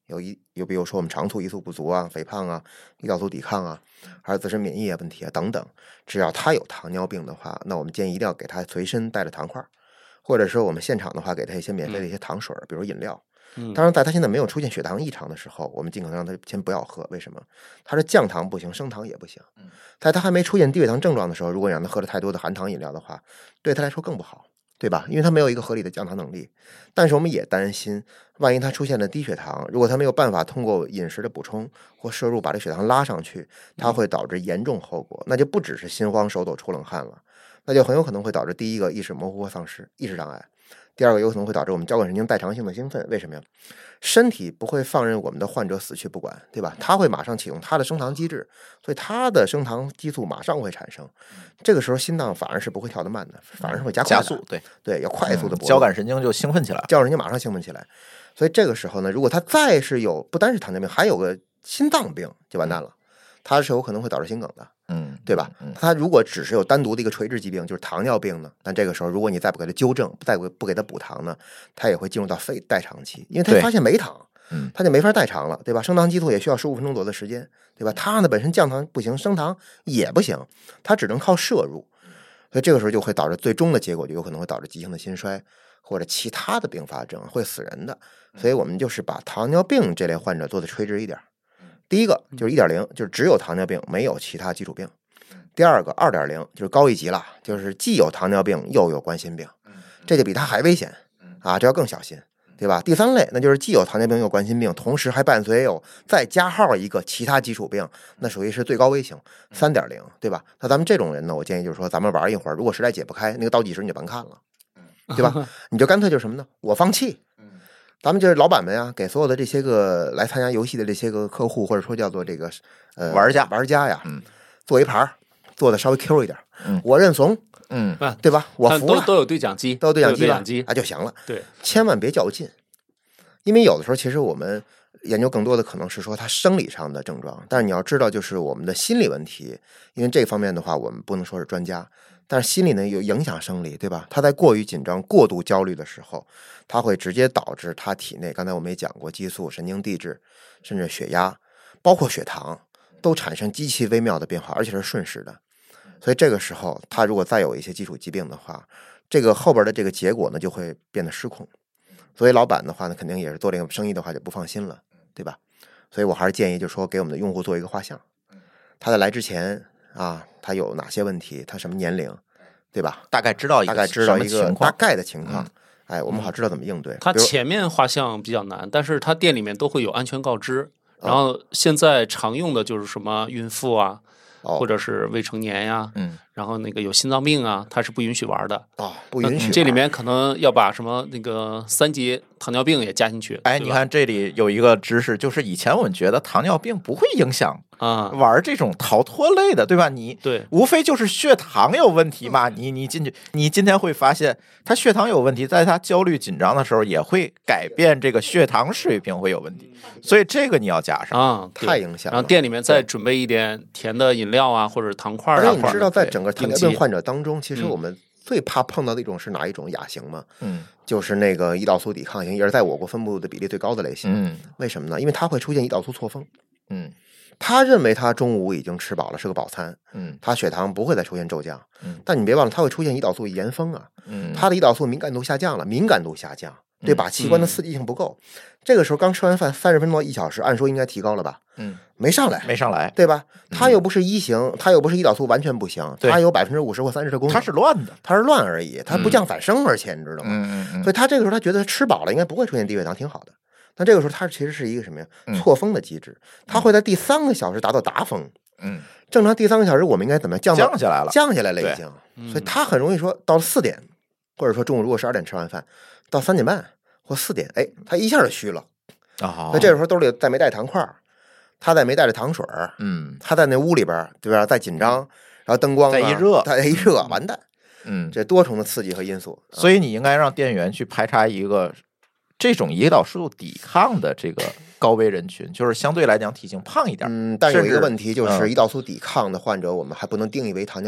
有一有比如说我们肠促胰素不足啊、肥胖啊、胰岛素抵抗啊，还是自身免疫啊问题啊等等，只要他有糖尿病的话，那我们建议一定要给他随身带着糖块，或者说我们现场的话给他一些免费的一些糖水，比如饮料。当然在他现在没有出现血糖异常的时候，我们尽可能让他先不要喝。为什么？他是降糖不行，升糖也不行。在他还没出现低血糖症状的时候，如果让他喝了太多的含糖饮料的话，对他来说更不好，对吧？因为他没有一个合理的降糖能力。但是我们也担心，万一他出现了低血糖，如果他没有办法通过饮食的补充或摄入把这血糖拉上去，它会导致严重后果，那就不只是心慌手抖出冷汗了，那就很有可能会导致第一个意识模糊和丧失意识障碍，第二个有可能会导致我们交感神经代偿性的兴奋。为什么呀？身体不会放任我们的患者死去不管，对吧？他会马上启动他的升糖机制，所以他的升糖激素马上会产生。这个时候心脏反而是不会跳得慢的，反而是会加快加速，对对，要快速的、 嗯、交感神经就兴奋起来了， 交感神经马上兴奋起来。所以这个时候呢，如果他再是有不单是糖尿病，还有个心脏病，就完蛋了。它是有可能会导致心梗的，嗯，对吧？它如果只是有单独的一个垂直疾病，就是糖尿病呢，但这个时候如果你再不给它纠正，再不不给它补糖呢，它也会进入到非代偿期，因为它发现没糖，嗯，它就没法代偿了，对吧？升糖激素也需要十五分钟左右的时间，对吧？它呢本身降糖不行，升糖也不行，它只能靠摄入，所以这个时候就会导致最终的结果就有可能会导致急性的心衰或者其他的并发症，会死人的。所以我们就是把糖尿病这类患者做的垂直一点。第一个就是 一点零， 就是只有糖尿病没有其他基础病。第二个 二点零 就是高一级了，就是既有糖尿病又有冠心病，这就比它还危险啊，这要更小心，对吧？第三类那就是既有糖尿病又有冠心病，同时还伴随有再加号一个其他基础病，那属于是最高危型 三点零， 对吧？那咱们这种人呢，我建议就是说咱们玩一会儿，如果实在解不开，那个倒计时你就甭看了，对吧？你就干脆就是什么呢？我放弃。咱们就是老板们啊，给所有的这些个来参加游戏的这些个客户，或者说叫做这个呃玩家玩家呀， 嗯， 做一盘做的稍微 Q 一点， 嗯， 我认怂， 嗯， 对吧？我服了， 都都有对讲机， 都有对讲机了机啊就行了。 对， 千万别较劲，因为有的时候其实我们研究更多的可能是说他生理上的症状，但是你要知道，就是我们的心理问题，因为这方面的话，我们不能说是专家。但是心理呢有影响生理，对吧？他在过于紧张、过度焦虑的时候，它会直接导致他体内，刚才我们也讲过，激素、神经递质，甚至血压，包括血糖，都产生极其微妙的变化，而且是瞬时的。所以这个时候，他如果再有一些基础疾病的话，这个后边的这个结果呢，就会变得失控。所以老板的话呢，肯定也是做这个生意的话就不放心了，对吧？所以我还是建议，就是说给我们的用户做一个画像，他在来之前啊，他有哪些问题，他什么年龄，对吧？ 大概知道一个大概知道一个大概的情况， 嗯、 哎，我们好知道怎么应对。 他前面画像比较难，但是他店里面都会有安全告知。然后现在常用的就是什么孕妇啊， 哦、 或者是未成年呀， 嗯， 然后那个有心脏病啊，他是不允许玩的哦，不允许。 这里面可能要把什么那个三级糖尿病也加进去。 哎，你看这里有一个知识，就是以前我们觉得糖尿病不会影响啊玩这种逃脱类的，对吧？你对， 无非就是血糖有问题嘛。你你进去，你今天会发现他血糖有问题，在他焦虑紧张的时候也会改变这个血糖水平会有问题，所以这个你要加上啊， 太影响了。 然后店里面再准备一点甜的饮料啊，或者糖块啊。 而且你知道，在整个糖尿病患者当中，其实我们最怕碰到的一种是哪一种亚型吗？ 嗯， 就是那个胰岛素抵抗型，也是在我国分布的比例最高的类型。 嗯， 为什么呢？因为它会出现胰岛素错峰。 嗯， 他认为他中午已经吃饱了，是个饱餐。 嗯， 他血糖不会再出现骤降。 嗯， 但你别忘了，它会出现胰岛素炎峰啊。 嗯， 他的胰岛素敏感度下降了，敏感度下降，对吧？器官的刺激性不够。嗯、这个时候刚吃完饭，三十分钟到一小时，按说应该提高了吧？ 嗯， 没上来， 没上来， 对吧？他又不是一型，他又不是胰岛素完全不行，他有百分之五十或三十的功能， 他是乱的， 他是乱而已，他不降反升，而且你知道吗？ 嗯嗯， 所以他这个时候他觉得吃饱了，应该不会出现低血糖，挺好的。但这个时候他其实是一个什么呀？错峰的机制，他会在第三个小时达到达峰。 嗯， 正常第三个小时我们应该怎么样降降下来了？ 降下来了已经。所以他很容易说到了四点，或者说中午如果十二点吃完饭，到三点半或四点，哎，他一下就虚了。 啊， 那这个时候兜里再没带糖块，他再没带着糖水， 嗯， 他在那屋里边，对吧？再紧张，然后灯光再一热， 再一热，完蛋。 嗯， 这多重的刺激和因素， 所以你应该让店员去排查一个这种胰岛素抵抗的这个高危人群，就是相对来讲体型胖一点。 嗯，但有一个问题就是， 嗯、 胰岛素抵抗的患者，我们还不能定义为糖尿病。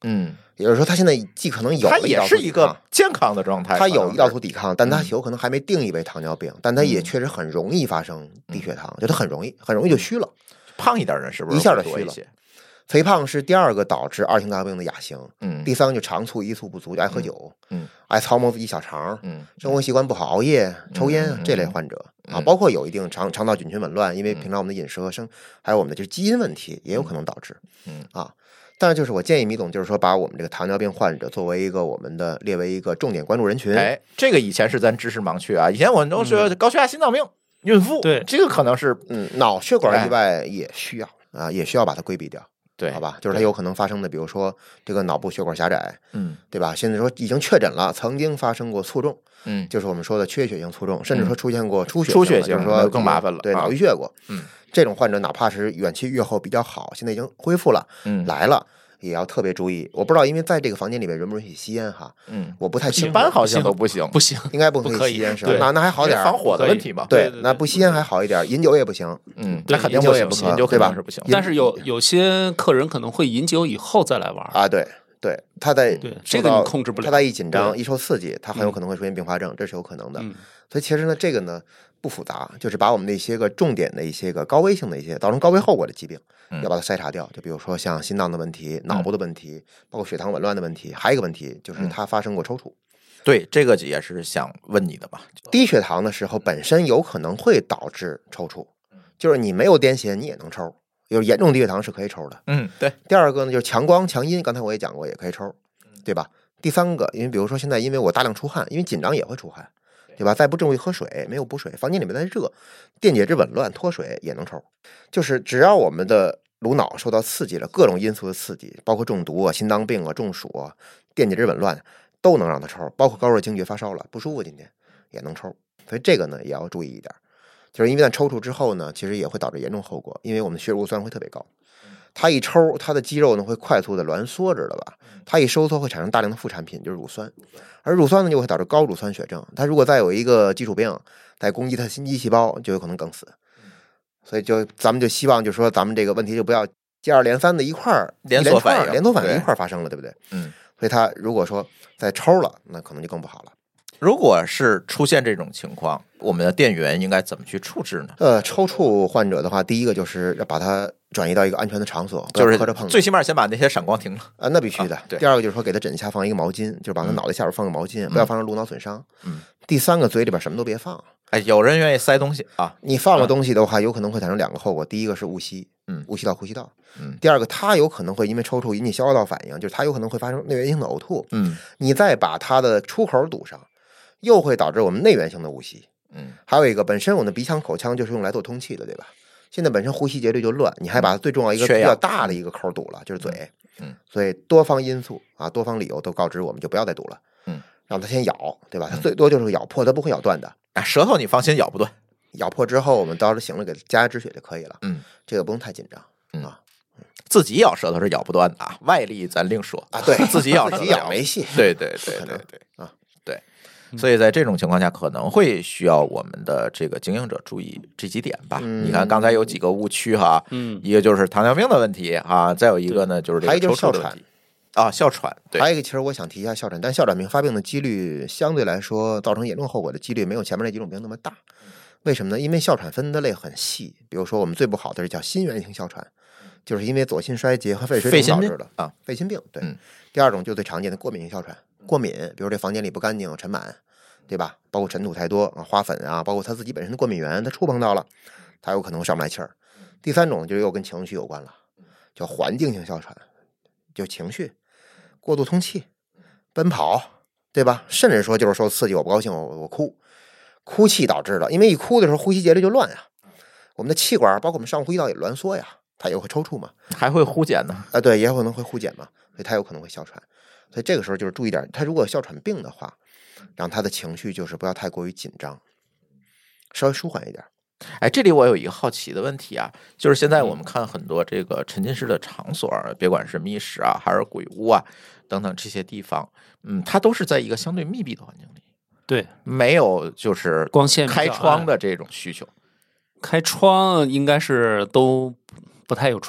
嗯， 也就是说，他现在既可能有它了胰岛也是一个素抵抗， 健康的状态， 他有胰岛可能是素抵抗，但他嗯有可能还没定义为糖尿病，但他也确实很容易发生低血糖，就他很容易，很容易就虚了。 胖一点人是不是一下就虚了会多一些？ 肥胖是第二个导致二型糖尿病的亚型， 嗯第三个就肠促胰素不足，就爱喝酒， 嗯爱操磨自己小肠， 嗯生活习惯不好，熬夜、抽烟嗯这类患者啊， 嗯包括有一定肠肠道菌群紊乱，因为平常我们的饮食和生，还有我们的就是基因问题，也有可能导致， 嗯啊。但是就是我建议米总，就是说把我们这个糖尿病患者作为一个我们的列为一个重点关注人群。 哎，这个以前是咱知识盲区啊，以前我们都说高血压、心脏病、孕妇， 对这个可能是嗯，脑血管意外也需要啊，也需要把它规避掉。 对， 好吧，就是它有可能发生的，比如说这个脑部血管狭窄， 嗯对吧？现在说已经确诊了，曾经发生过卒中， 嗯就是我们说的缺血性卒中，甚至说出现过出血出血性性的，就是说那更麻烦了对， 啊脑溢血过， 嗯这种患者哪怕是远期预后比较好，现在已经恢复了， 嗯来了也要特别注意。我不知道，因为在这个房间里面允不允许吸烟哈， 嗯， 我不太清楚， 一般好像都不行， 不行， 应该不不可以吸烟是吧？ 对那那还好点儿， 防火的问题嘛。 对对对，对那不吸烟还好一点，饮酒也不行， 嗯， 对那肯定饮酒也不可不行，饮酒对吧肯定是不行。 但是有有些客人可能会饮酒以后再来玩儿， 啊，对对，他在对这个受到你控制不了他在一紧张、 对一受刺激，他很有可能会出现并发症，这是有可能的。 嗯所以其实呢，这个呢不复杂，就是把我们的一些个重点的一些个高危性的一些造成高危后果的疾病， 嗯要把它筛查掉。就比如说像心脏的问题、脑部的问题，包括血糖紊乱的问题，还有一个问题就是它发生过抽搐。 对，这个也是想问你的嘛。 低血糖的时候本身有可能会导致抽搐，就是你没有癫痫你也能抽，有严重低血糖是可以抽的。 嗯，对， 第二个呢，就是强光强阴，刚才我也讲过，也可以抽，对吧？第三个，因为比如说现在因为我大量出汗，因为紧张也会出汗，对吧？再不注意喝水，没有补水，房间里面在热，电解质紊乱，脱水也能抽。就是只要我们的颅脑受到刺激了，各种因素的刺激，包括中毒啊、心脏病啊、中暑啊、电解质紊乱，都能让它抽，包括高热惊厥、发烧了不舒服，今天也能抽。所以这个呢也要注意一点，就是因为一旦抽搐之后呢，其实也会导致严重后果，因为我们血乳酸会特别高。它一抽，它的肌肉呢会快速的挛缩，知道吧？它一收缩会产生大量的副产品，就是乳酸，而乳酸呢就会导致高乳酸血症。它如果再有一个基础病，再攻击它心肌细胞，就有可能梗死。所以就咱们就希望，就说咱们这个问题就不要接二连三的一块儿连锁反应连锁反应对一块儿发生了，对不对？ 嗯， 所以它如果说再抽了，那可能就更不好了。 如果是出现这种情况，我们的店员应该怎么去处置呢？ 呃，抽搐患者的话，第一个就是要把它转移到一个安全的场所，不就是要磕着碰着。 最起码先把那些闪光停了。 啊，那必须的。 啊对第二个就是说，给他枕下放一个毛巾，就是把他脑袋下边放个毛巾，不要放上颅脑损伤。 嗯。 第三个，嘴里边什么都别放。 哎，有人愿意塞东西啊， 你放了东西的话，有可能会产生两个后果。第一个是误吸， 嗯误吸到呼吸道。 嗯第二个，它有可能会因为抽搐引起消化道反应，就是它有可能会发生内源性的呕吐。 嗯你再把它的出口堵上，又会导致我们内源性的误吸。 嗯还有一个，本身我们的鼻腔、口腔就是用来做通气的，对吧？现在本身呼吸节律就乱，你还把最重要一个缺氧比较大的一个口堵了，就是嘴。 嗯， 所以多方因素啊，多方理由都告知我们就不要再堵了。 嗯， 让它先咬，对吧？它最多就是咬破，它不会咬断的。 啊，舌头你放心咬不断。 咬破之后，我们到时候醒了给它加加止血就可以了。 嗯， 这个不用太紧张。 嗯啊自己咬舌头是咬不断的啊，外力咱另说啊，对， 自己咬自己舌头咬没戏。 对对对不可能对对啊， 对，所以在这种情况下，可能会需要我们的这个经营者注意这几点吧。 嗯你看刚才有几个误区哈， 嗯一个就是糖尿病的问题啊，再有一个呢就是这还有个就是哮喘抽搐的问题啊，哮喘。对还，有一个，其实我想提一下哮喘，但哮喘病发病的几率相对来说造成严重后果的几率没有前面那几种病那么大。为什么呢？因为哮喘分的类很细，比如说我们最不好的是叫心源性哮喘，就是因为左心衰竭和肺水肺心病肿导致的啊， 肺心病。对， 嗯第二种就最常见的过敏性哮喘，过敏，比如这房间里不干净、尘螨，对吧？包括尘土太多啊、花粉啊，包括他自己本身的过敏源，他触碰到了，他有可能上不来气儿。第三种就又跟情绪有关了，叫环境性哮喘，就情绪过度通气、奔跑，对吧？甚至说就是受刺激我不高兴，我我哭，哭泣导致的，因为一哭的时候呼吸节律就乱呀，我们的气管包括我们上呼吸道也挛缩呀，它也会抽搐嘛。 还会呼碱呢。 啊，对，也有可能会呼碱嘛，所以他有可能会哮喘。所以这个时候就是注意点，他如果有哮喘病的话，让他的情绪就是不要太过于紧张，稍微舒缓一点。 哎，这里我有一个好奇的问题啊，就是现在我们看很多这个沉浸式的场所，别管是密室啊，还是鬼屋啊等等这些地方，嗯，它都是在一个相对密闭的环境里， 对， 没有就是光线比较开窗暗的这种需求。 开窗应该是都不太有窗户。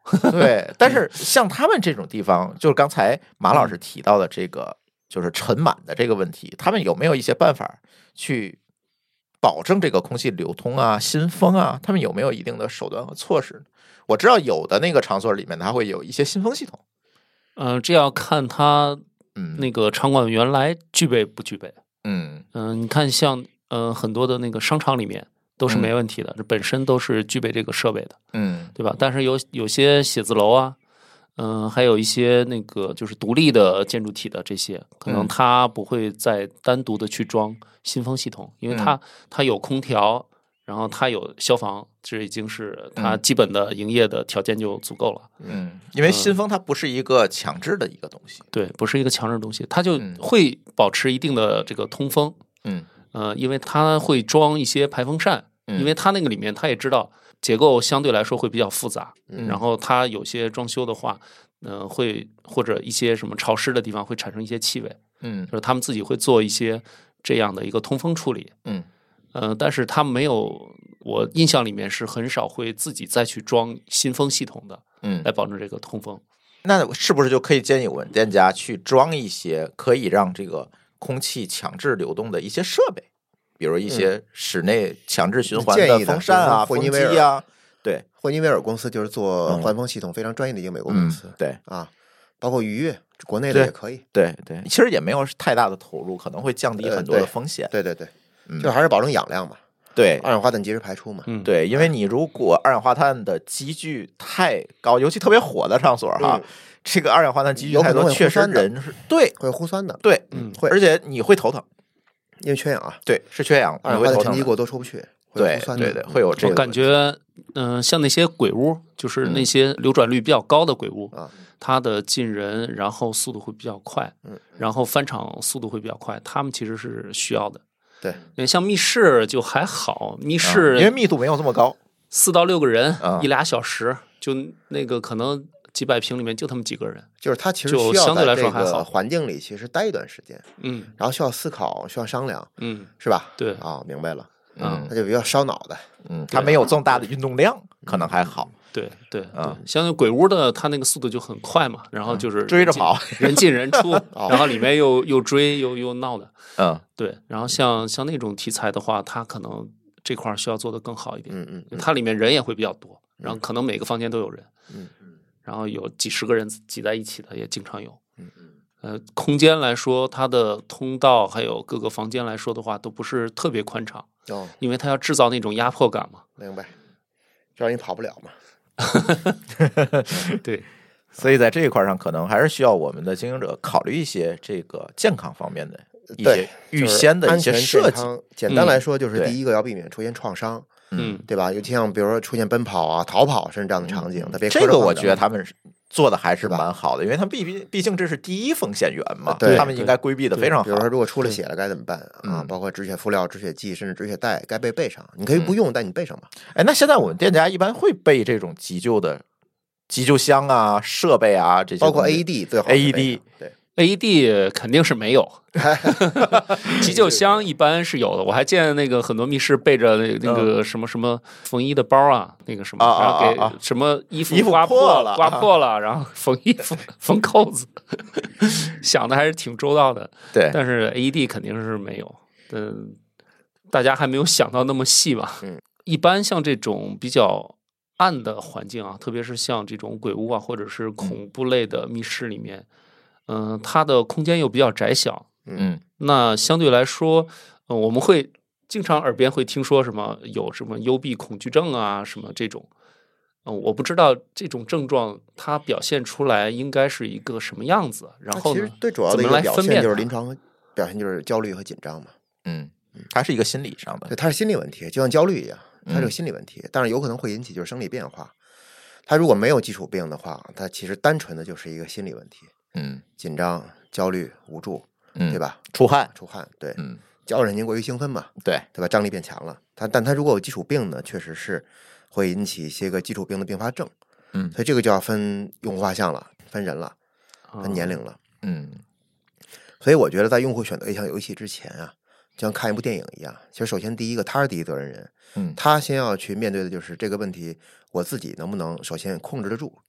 对，但是像他们这种地方，就是刚才马老师提到的这个，就是尘螨的这个问题，他们有没有一些办法去保证这个空气流通啊、新风啊？他们有没有一定的手段和措施？我知道有的那个场所里面，它会有一些新风系统。 嗯、呃，这要看它嗯那个场馆原来具备不具备。 嗯嗯、呃，你看像呃很多的那个商场里面都是没问题的，这、嗯、本身都是具备这个设备的， 嗯， 对吧？但是有有些写字楼啊，嗯、呃，还有一些那个就是独立的建筑体的这些，可能它不会再单独的去装新风系统，因为它、嗯、它有空调。然后它有消防，这已经是它基本的营业的条件就足够了。 嗯，因为新风它不是一个强制的一个东西， 对，不是一个强制的东西，它就会保持一定的这个通风。 嗯， 呃，因为它会装一些排风扇， 嗯、 因为它那个里面它也知道结构相对来说会比较复杂， 嗯、 然后它有些装修的话，呃，会或者一些什么潮湿的地方会产生一些气味。 嗯， 就是他们自己会做一些这样的一个通风处理。 嗯。 呃，但是他没有，我印象里面是很少会自己再去装新风系统的， 嗯， 来保证这个通风。 那是不是就可以建议我们店家去装一些可以让这个空气强制流动的一些设备，比如一些室内强制循环的风扇啊、风机啊？对， 霍尼韦尔公司就是做环风系统非常专业的一个美国公司。 嗯、对啊，包括愉悦，国内的也可以。 对 对, 对，其实也没有太大的投入，可能会降低很多的风险。 对对对。就还是保证氧量嘛， 对， 二氧化碳及时排出嘛， 嗯， 对，因为你如果二氧化碳的积聚太高，尤其特别火的场所哈，嗯、这个二氧化碳积聚太多，确实人是对会呼酸的， 对， 嗯， 会，而且你会头疼， 因为缺氧啊， 对，是缺氧， 二氧化碳沉积过多出不去， 对对对，会有这个。 我感觉，嗯、呃，像那些鬼屋，就是那些流转率比较高的鬼屋啊。嗯，它的进人，然后速度会比较快， 嗯， 然后翻场速度会比较快，他们其实是需要的。 对， 像密室就还好，密室、 嗯、因为密度没有这么高， 四到六个人、 嗯、 一俩小时，就那个可能几百平里面就他们几个人， 就是他其实需要在这个环境里其实待一段时间， 嗯， 然后需要思考，需要商量， 嗯， 是吧？ 对啊、哦，明白了， 嗯， 他就比较烧脑袋， 嗯，他没有这么大的运动量，可能还好。 对对啊， 像鬼屋的，它那个速度就很快嘛，然后就是追着跑， 人进人出，然后里面又又追又又闹的， 嗯， 对。然后像像那种题材的话，它可能这块需要做得更好一点， 嗯嗯， 它里面人也会比较多，然后可能每个房间都有人， 嗯嗯， 然后有几十个人挤在一起的也经常有， 嗯嗯， 呃，空间来说，它的通道还有各个房间来说的话，都不是特别宽敞， 哦， 因为它要制造那种压迫感嘛， 明白，让你跑不了嘛。 对， 所以在这一块上，可能还是需要我们的经营者考虑一些这个健康方面的一些预先的一些设计。 简单来说，就是第一个要避免出现创伤， 嗯， 对吧？尤其像比如说出现奔跑啊、逃跑甚至这样的场景，特别这个我觉得他们做的还是蛮好的，因为他们毕毕毕竟这是第一风险源嘛，他们应该规避的非常好。 比如说，如果出了血了该怎么办啊？包括止血敷料、止血剂，甚至止血带，该备备上。你可以不用，但你备上吧。 哎，那现在我们店家一般会备这种急救的急救箱啊、设备啊这些， 包括 A E D 最好 A E D 对。 A E D 肯定是没有，急救箱一般是有的。我还见那个很多密室背着那那个什么什么缝衣的包啊，那个什么，然后给什么衣服刮破了，刮破了，然后缝衣服、缝扣子，想的还是挺周到的。 对， 但是 A E D 肯定是没有，嗯，大家还没有想到那么细吧？ 嗯， 一般像这种比较暗的环境啊，特别是像这种鬼屋啊，或者是恐怖类的密室里面。嗯、呃，它的空间又比较窄小， 嗯， 那相对来说，呃，我们会经常耳边会听说什么有什么幽闭恐惧症啊，什么这种，嗯、呃，我不知道这种症状它表现出来应该是一个什么样子，然后呢， 其实最主要的一个表现就是临床表现就是焦虑和紧张嘛， 嗯，它是一个心理上的， 对，它是心理问题，就像焦虑一样，它是个心理问题，嗯、但是有可能会引起就是生理变化。它如果没有基础病的话，它其实单纯的就是一个心理问题。 嗯， 紧张、焦虑、无助， 嗯， 对吧？ 出汗， 出汗，对， 嗯， 交感神经过于兴奋嘛， 对， 对吧？张力变强了，它，但它如果有基础病呢，确实是会引起一些个基础病的并发症， 嗯， 所以这个就要分用户画像了，分人了，分年龄了， 嗯， 所以我觉得在用户选择一项游戏之前啊，就像看一部电影一样，其实首先第一个他是第一责任人， 嗯， 他先要去面对的就是这个问题，我自己能不能首先控制得住，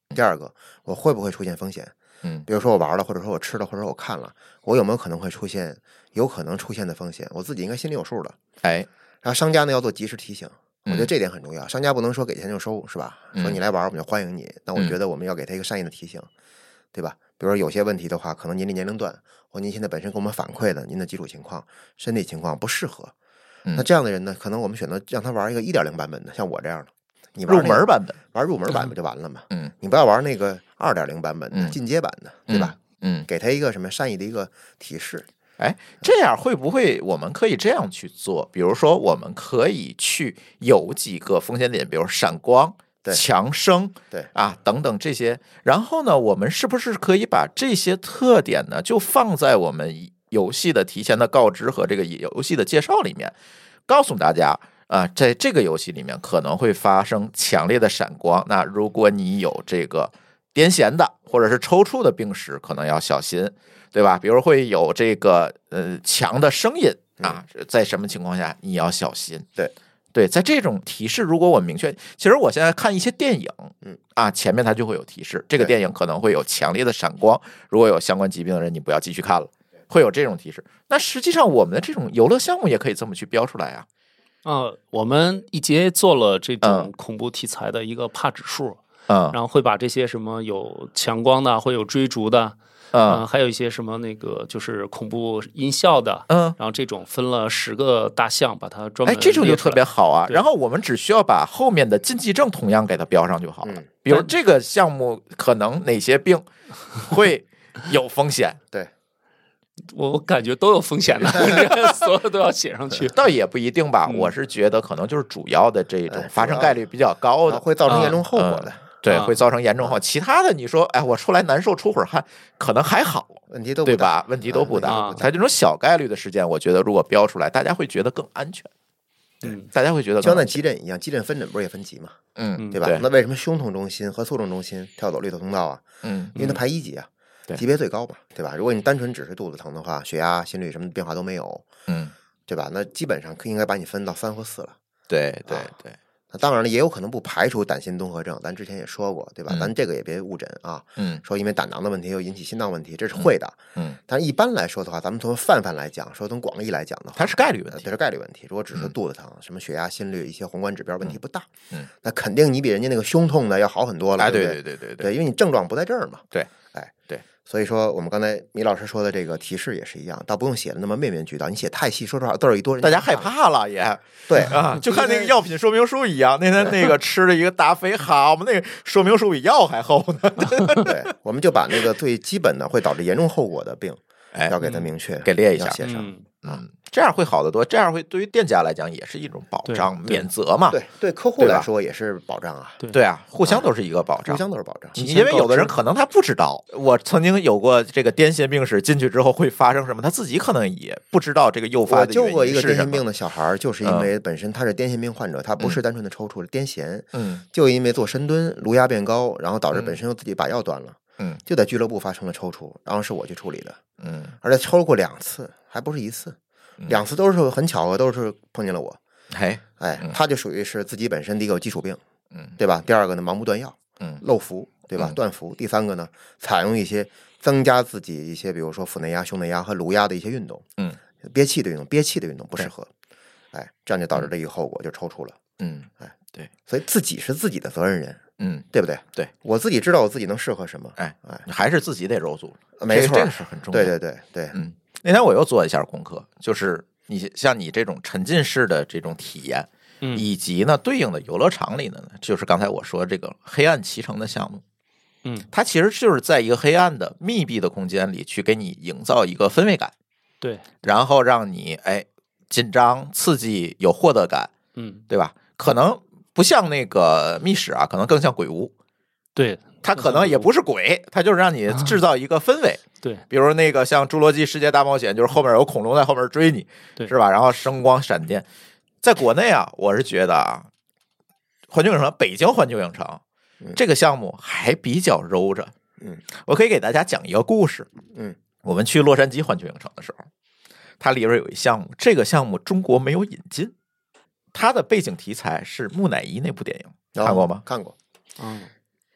第二个，我会不会出现风险？ 嗯， 比如说我玩了，或者说我吃了，或者说我看了，我有没有可能会出现有可能出现的风险？我自己应该心里有数的。 哎， 然后商家呢要做及时提醒，我觉得这点很重要。商家不能说给钱就收，是吧？ 嗯说你来玩我们就欢迎你，那我觉得我们要给他一个善意的提醒，对吧？比如说有些问题的话，可能您的年龄段或您现在本身给我们反馈的您的基础情况、身体情况不适合， 嗯那这样的人呢，可能我们选择让他玩一个 一点零 版本的，像我这样的，你玩、 入那个、 门版本， 玩入门版不就完了吗？ 嗯， 你不要玩那个 二点零 版本的、 嗯、 进阶版的，对吧？ 嗯， 给他一个什么善意的一个提示。 哎，这样会不会我们可以这样去做？比如说，我们可以去有几个风险点，比如闪光、强生， 对啊等等这些。然后呢，我们是不是可以把这些特点呢，就放在我们游戏的提前的告知和这个游戏的介绍里面，告诉大家啊、呃，在这个游戏里面可能会发生强烈的闪光。那如果你有这个癫痫的或者是抽搐的病史，可能要小心，对吧？比如会有这个呃强的声音啊，在什么情况下你要小心？ 对对，在这种提示，如果我明确，其实我现在看一些电影， 嗯啊，前面它就会有提示，这个电影可能会有强烈的闪光，如果有相关疾病的人，你不要继续看了，会有这种提示。那实际上我们的这种游乐项目也可以这么去标出来啊。 呃，我们E G A做了这种恐怖题材的一个帕指数。 嗯， 然后会把这些什么有强光的，会有追逐的， 嗯、 呃，还有一些什么那个就是恐怖音效的， 嗯， 然后这种分了十个大项，把它专门哎，这种就特别好啊。 对然后我们只需要把后面的禁忌症同样给它标上就好了。 嗯、 比如这个项目可能哪些病会有风险？ 对。 我感觉都有风险的，所有都要写上去。 倒也不一定吧， 嗯、 我是觉得可能就是主要的这种发生概率比较高的， 会造成严重后果的。 嗯对，会造成严重后果。其他的，你说，哎，我出来难受、出会儿汗，可能还好， 问题都对吧？问题都不大。它这种小概率的事件，我觉得如果标出来，大家会觉得更安全。 嗯， 大家会觉得就像那急诊一样，急诊分诊不是也分级嘛？ 嗯， 对吧？ 对那为什么胸痛中心和卒中中心跳走绿色通道啊？ 嗯， 因为它排一级啊， 对， 级别最高嘛，对吧？如果你单纯只是肚子疼的话，血压、心率什么的变化都没有， 嗯， 对吧？那基本上应该把你分到三或四了。 对对对。 那当然了，也有可能不排除胆心综合症，咱之前也说过，对吧？ 嗯、 咱这个也别误诊啊。 嗯， 说因为胆囊的问题又引起心脏问题，这是会的。 嗯， 但一般来说的话，咱们从泛泛来讲，说从广义来讲的话， 它是概率问题， 这是概率问题。如果只是肚子疼，嗯、什么血压、心率一些宏观指标问题不大， 嗯， 那肯定你比人家那个胸痛的要好很多了。 哎， 对对对对对对，因为你症状不在这儿嘛。 对， 哎对。 所以说，我们刚才米老师说的这个提示也是一样，倒不用写的那么面面俱到。你写太细，说实话，字儿一多，人大家害怕了也。 对啊，就看那个药品说明书一样，那天那个吃了一个达菲，好，我们那个说明书比药还厚呢。 对，我们就把那个最基本的会导致严重后果的病， 哎， 要给它明确， 给列一下， 写上。 嗯嗯，这样会好得多，这样会对于店家来讲也是一种保障，免责嘛。 对，对客户来说也是保障啊。 对啊，互相都是一个保障， 互相都是保障。 因为有的人可能他不知道，我曾经有过这个癫痫病史，进去之后会发生什么，他自己可能也不知道这个诱发的原因是什么。 我救过一个癫痫病的小孩，就是因为本身他是癫痫病患者，他不是单纯的抽搐，是癫痫。 嗯， 就因为做深蹲，颅压变高，然后导致本身又自己把药断了。 嗯， 就在俱乐部发生了抽搐，然后是我去处理的。 嗯， 而且抽过两次，还不是一次。两次都是很巧合，都是碰见了我。 哎哎，他就属于是自己本身的一个基础病， 嗯， 对吧？第二个呢，盲目断药， 嗯， 漏服，对吧？断服。第三个呢，采用一些增加自己一些，比如说腹内压、胸内压和颅压的一些运动， 嗯， 憋气的运动，憋气的运动不适合，哎，这样就导致这一个后果，就抽搐了。 嗯， 哎， 对， 所以自己是自己的责任人， 嗯， 对不对？ 对， 我自己知道我自己能适合什么， 哎哎， 还是自己得揉足， 没错， 这个是很重要。 对对对对， 嗯，那天我又做一下功课，就是你像你这种沉浸式的这种体验， 嗯， 以及呢对应的游乐场里的呢，就是刚才我说这个黑暗骑乘的项目， 嗯， 它其实就是在一个黑暗的密闭的空间里去给你营造一个氛围感， 对， 然后让你哎紧张、刺激、有获得感， 嗯， 对吧？可能不像那个密室啊，可能更像鬼屋。 对， 它可能也不是鬼，它就是让你制造一个氛围。 对， 比如那个像《侏罗纪世界大冒险》，就是后面有恐龙在后面追你， 对， 是吧？然后声光闪电，在国内啊，我是觉得啊，环球影城、北京环球影城、嗯、这个项目还比较揉着。 嗯， 我可以给大家讲一个故事。 嗯， 我们去洛杉矶环球影城的时候，它里边有一项目，这个项目中国没有引进。它的背景题材是木乃伊那部电影，看过吗？ 看过。 嗯，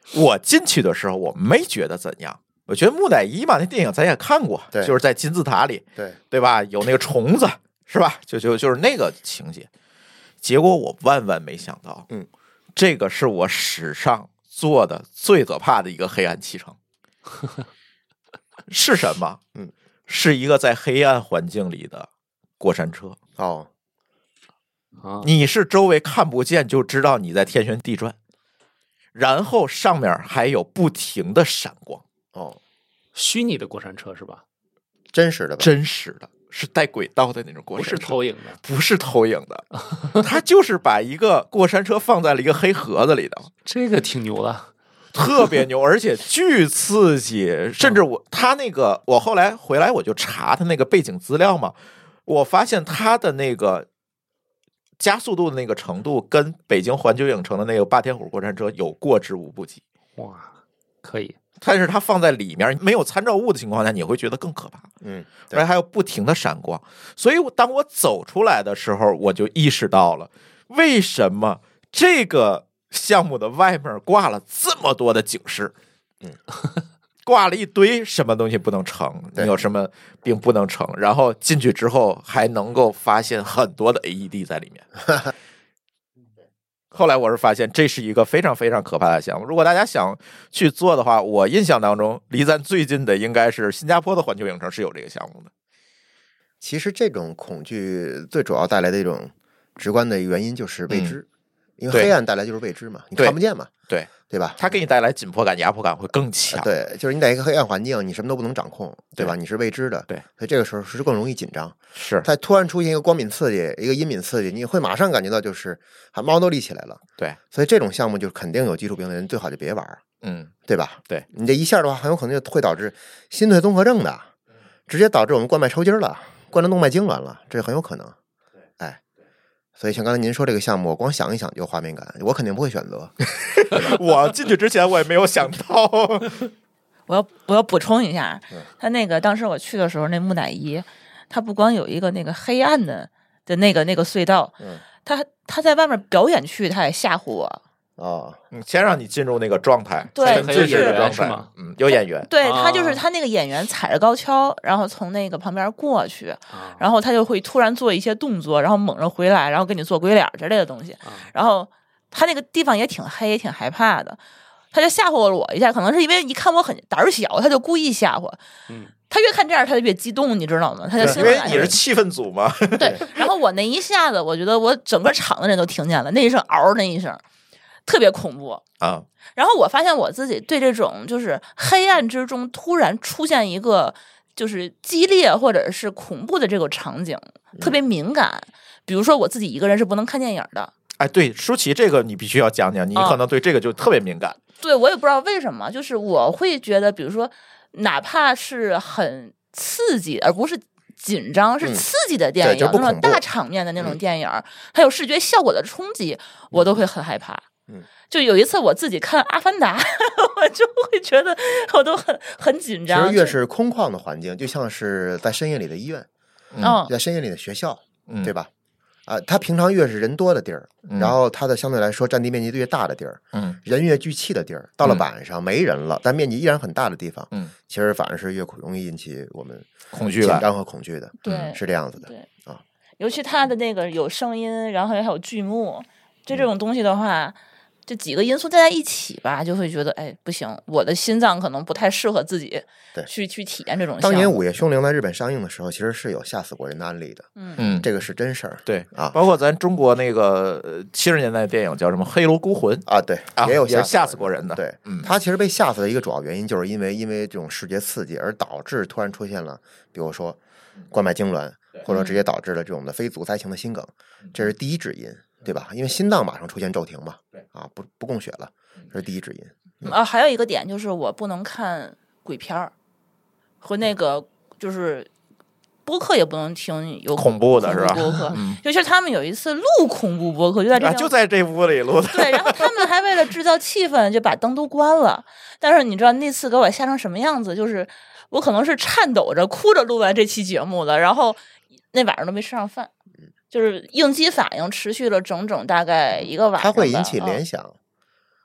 我进去的时候我没觉得怎样，我觉得木乃伊嘛，那电影咱也看过， 对就是在金字塔里， 对对吧？有那个虫子是吧？就就就是那个情节。结果我万万没想到， 嗯， 这个是我史上做的最可怕的一个黑暗启程。是什么？ 嗯， 是一个在黑暗环境里的过山车。 哦， 啊， 你是周围看不见就知道你在天旋地转，然后上面还有不停的闪光。 哦， 虚拟的过山车是吧？ 真实的吧？ 真实的，是带轨道的那种过不山车， 是投影的。 不是投影的，他就是把一个过山车放在了一个黑盒子里头， 这个挺牛的。 特别牛，而且巨刺激。甚至我他那个，我后来回来我就查他那个背景资料嘛，我发现他的那个加速度的那个程度，跟北京环球影城的那个霸天虎过山车有过之无不及。 哇，可以。 但是它放在里面没有参照物的情况下，你会觉得更可怕。 嗯， 而且还有不停的闪光。所以当我走出来的时候，我就意识到了为什么这个项目的外面挂了这么多的警示。 嗯， 挂了一堆什么东西不能成，你有什么病不能成，然后进去之后还能够发现很多的 A E D 在里面。后来我是发现这是一个非常非常可怕的项目，如果大家想去做的话，我印象当中离咱最近的应该是新加坡的环球影城是有这个项目的。 其实这种恐惧最主要带来的一种直观的原因就是未知，嗯、因为黑暗带来就是未知嘛，你看不见嘛， 对对吧？ 它给你带来紧迫感、压迫感会更强。 对，就是你在一个黑暗环境，你什么都不能掌控，对吧？你是未知的， 对， 所以这个时候是更容易紧张。 是， 它突然出现一个光敏刺激，一个阴敏刺激，你会马上感觉到就是汗毛都立起来了。 对， 所以这种项目就肯定有基础病的人最好就别玩， 嗯， 对吧？ 对， 你这一下的话，很有可能就会导致心退综合症的，直接导致我们冠脉抽筋了，冠状动脉痉挛了，这很有可能。哎，所以像刚才您说这个项目，我光想一想就有画面感，我肯定不会选择。 我进去之前我也没有想到。 我要我要补充一下，他那个当时我去的时候，那木乃伊，他不光有一个那个黑暗的的那个那个隧道， 嗯， 他他在外面表演去，他也吓唬我。 哦， 嗯，先让你进入那个状态， 对沉浸式的就是状态是吗？ 嗯，有演员， 对啊他就是他那个演员踩着高跷，然后从那个旁边过去，然后他就会突然做一些动作，然后猛着回来，然后给你做鬼脸之类的东西。然后他那个地方也挺黑，也挺害怕的，他就吓唬了我一下，可能是因为一看我很胆儿小，他就故意吓唬。 嗯， 他越看这样，他就越激动，你知道吗？他就因心里为你是气氛组嘛。 对。然后我那一下子，我觉得我整个场的人都听见了那一声嗷那一声，特别恐怖啊。 然后我发现我自己对这种就是黑暗之中突然出现一个就是激烈或者是恐怖的这个场景特别敏感。比如说我自己一个人是不能看电影的。 哎，对，舒淇这个你必须要讲讲，你可能对这个就特别敏感。 哦、对，我也不知道为什么，就是我会觉得，比如说，哪怕是很刺激，而不是紧张，是刺激的电影， 嗯、 那种大场面的那种电影，嗯、还有视觉效果的冲击，我都会很害怕。 嗯， 就有一次我自己看《阿凡达》，我就会觉得我都很很紧张。 其实越是空旷的环境，就像是在深夜里的医院， 嗯， 在深夜里的学校， 嗯、 对吧？啊、呃，它平常越是人多的地儿， 嗯、 然后它的相对来说占地面积越大的地儿， 嗯， 人越聚气的地儿，到了晚上没人了，嗯、但面积依然很大的地方， 嗯， 其实反而是越容易引起我们恐惧、 紧张和恐惧的， 对、 嗯，是这样子的， 对啊， 尤其它的那个有声音，然后还有剧目，就这种东西的话。嗯，这几个因素加在一起吧，就会觉得哎不行，我的心脏可能不太适合自己去去体验这种项目。 当年《午夜凶铃》在日本上映的时候，其实是有吓死过人的案例的。 嗯嗯， 这个是真事儿。 对啊， 包括咱中国那个七十年代的电影叫什么《黑楼孤魂》 啊，对， 啊、 也有吓吓死过人的。 对， 嗯， 他其实被吓死的一个主要原因，就是因为因为这种视觉刺激而导致突然出现了，比如说冠脉痉挛，或者直接导致了这种的非阻塞性的心梗，这是第一指因。对吧？因为心脏马上出现骤停嘛，啊，不不供血了，这是第一指因。 嗯、啊，还有一个点就是我不能看鬼片儿，和那个就是播客也不能听有恐怖的是吧？ 播客， 嗯、 尤其是他们有一次录恐怖播客，就在这、 啊、就在这屋里录的。 对，然后他们还为了制造气氛，就把灯都关了。但是你知道那次给我吓成什么样子？就是我可能是颤抖着、哭着录完这期节目的，然后那晚上都没吃上饭。就是应激反应持续了整整大概一个晚上， 它会引起联想，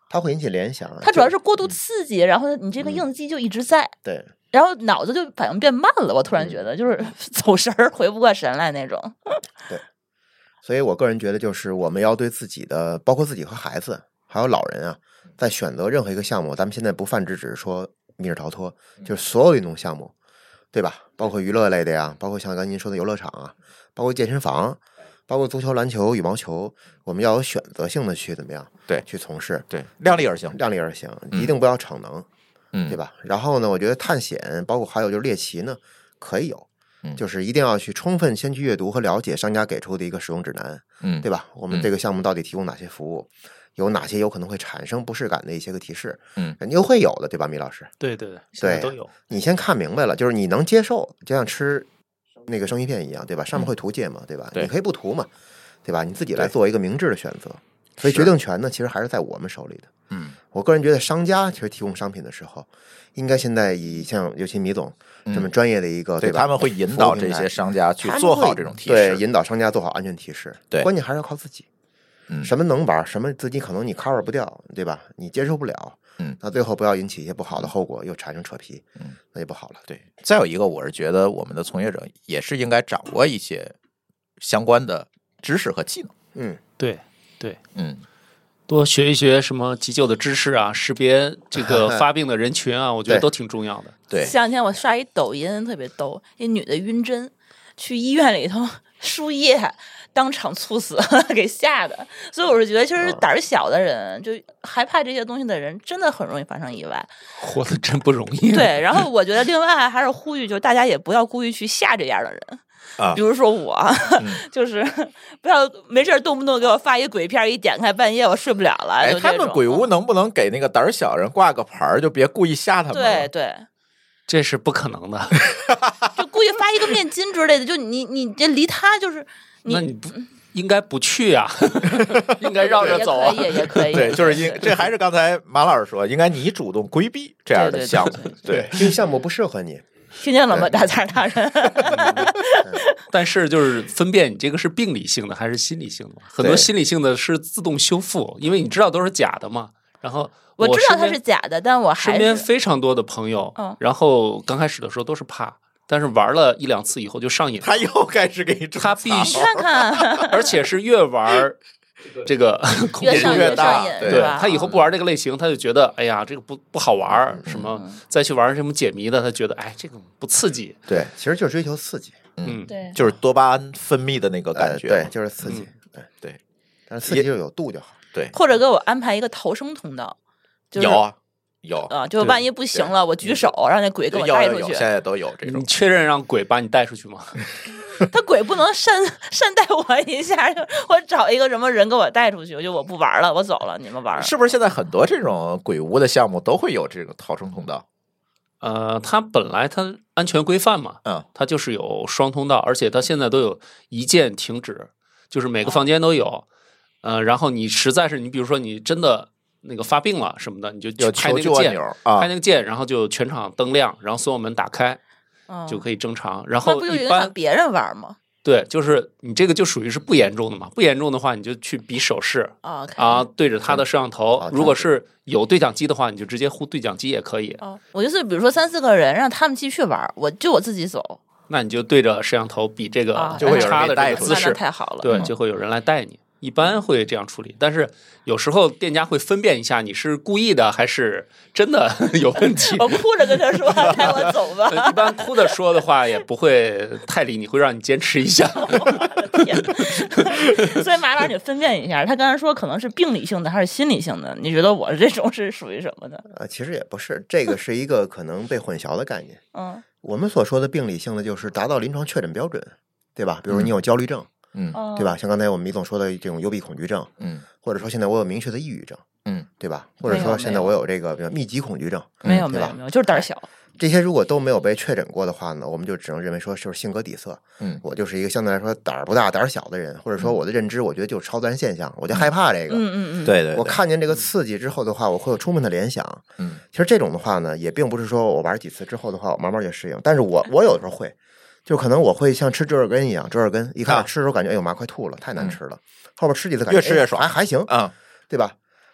它会引起联想。 它主要是过度刺激，然后你这个应激就一直在， 对， 然后脑子就反应变慢了。我突然觉得就是走神儿，回不过神来那种。 对，所以我个人觉得，就是我们要对自己的，包括自己和孩子，还有老人啊，在选择任何一个项目，咱们现在不泛指只是说密室逃脱，就是所有运动项目，对吧？包括娱乐类的呀，包括像刚才您说的游乐场啊，包括健身房，包括足球、篮球、羽毛球，我们要有选择性的去怎么样？ 对， 去从事， 对，量力而行， 量力而行，一定不要逞能， 嗯， 对吧？然后呢，我觉得探险，包括还有就是猎奇呢，可以有， 嗯， 就是一定要去充分先去阅读和了解商家给出的一个使用指南， 嗯， 对吧？我们这个项目到底提供哪些服务？有哪些有可能会产生不适感的一些个提示？ 嗯， 优惠有的，对吧，米老师？ 对对对，现在都有。 你先看明白了，就是你能接受，就像吃那个生鱼片一样，对吧？上面会涂芥嘛，对吧？ 对， 你可以不涂嘛，对吧？你自己来做一个明智的选择。所以决定权呢，其实还是在我们手里的。 嗯， 我个人觉得商家其实提供商品的时候，应该现在以像尤其米总这么专业的一个， 嗯、 对吧？ 他们会引导这些商家去做好这种提示， 对，引导商家做好安全提示。 对， 关键还是要靠自己。 嗯， 什么能玩，什么自己可能你 cover 不掉，对吧？你接受不了， 嗯， 那最后不要引起一些不好的后果，又产生扯皮， 嗯， 那就不好了。 对，再有一个，我是觉得我们的从业者也是应该掌握一些相关的知识和技能。 嗯， 对对， 嗯， 多学一学什么急救的知识啊，识别这个发病的人群啊，我觉得都挺重要的。 对， 前两天我刷一抖音特别逗，一女的晕针，去医院里头输液，当场猝死，给吓的。所以我是觉得，其实胆儿小的人，就害怕这些东西的人，真的很容易发生意外， 活得真不容易。 对，然后我觉得另外还是呼吁，就大家也不要故意去吓这样的人。 啊， 比如说我，嗯、就是不要没事动不动给我发一鬼片，一点开半夜我睡不了了。 哎，他们鬼屋能不能给那个胆小人挂个牌儿，就别故意吓他们？ 对对， 这是不可能的。 就故意发一个面巾之类的，就你你这离他就是你， 那你不应该不去啊，应该绕着走啊， 也也可以。 对，就是应这还是刚才马老师说，应该你主动规避这样的项目。对， 这个项目不适合你。 听见了吗，大财大人？ 但是就是分辨你这个是病理性的还是心理性的，很多心理性的是自动修复，因为你知道都是假的嘛。然后我知道它是假的，但我还身边非常多的朋友， 嗯、 然后刚开始的时候都是怕，但是玩了一两次以后就上瘾了。 他又开始给你他必须看看， 而且是越玩。这个越上越大， 对吧？他以后不玩这个类型，他就觉得哎呀，这个不不好玩，什么再去玩什么解谜的，他觉得哎，这个不刺激。 对，其实就是追求刺激， 嗯， 对， 就是多巴胺分泌的那个感觉， 对，就是刺激， 对对。 但是刺激就有度就好， 对。 或者给我安排一个逃生通道， 有啊有啊，就万一不行了，我举手让那鬼给我带出去。 现在都有这种。 你确认让鬼把你带出去吗？ 他鬼不能善善待我一下，我找一个什么人给我带出去，就我不玩了，我走了，你们玩。 是不是现在很多这种鬼屋的项目都会有这个逃生通道？ 呃，它本来它安全规范嘛， 嗯， 它就是有双通道，而且它现在都有一键停止，就是每个房间都有。哦、呃，然后你实在是你比如说你真的那个发病了什么的，你就去拍那个键， 啊、 拍那个键，然后就全场灯亮，然后所有门打开。就可以正常，然后一般别人玩吗？ 对，就是你这个就属于是不严重的嘛，不严重的话你就去比手势、 oh, okay. 啊，对着他的摄像头。嗯、如果是有对讲机的话，你就直接呼对讲机也可以。 哦，我就是比如说三四个人，让他们继续玩，我就我自己走。 那你就对着摄像头比这个就会有插的这个姿势， 太好了。 对， 嗯、 就会有人来带你。一般会这样处理，但是有时候店家会分辨一下你是故意的还是真的有问题。 我哭着跟他说：“带我走吧。” 一般哭着说的话也不会太理你，会让你坚持一下。 天所以马老师，你分辨一下，他刚才说可能是病理性的还是心理性的？你觉得我这种是属于什么的？ 呃，其实也不是，这个是一个可能被混淆的概念。 嗯， 我们所说的病理性的就是达到临床确诊标准，对吧？比如你有焦虑症。 嗯， 对吧？像刚才我们米总说的这种幽闭恐惧症， 嗯， 或者说现在我有明确的抑郁症， 嗯， 对吧？或者说现在我有这个比如密集恐惧症， 没有没有没有，就是胆小。 这些如果都没有被确诊过的话呢，我们就只能认为说就是性格底色。 嗯， 我就是一个相对来说胆儿不大、胆儿小的人，或者说我的认知，我觉得就是超自然现象，我就害怕这个。 嗯嗯嗯， 对对， 我看见这个刺激之后的话，我会有充分的联想。 嗯， 其实这种的话呢，也并不是说我玩几次之后的话，我慢慢就适应。但是我我有的时候会。就可能我会像吃折耳根一样，折耳根一开始吃的时候感觉哎呦妈快吐了，太难吃了。嗯、后边吃几次感觉越吃越爽， 哎、还还行啊、嗯， 对吧？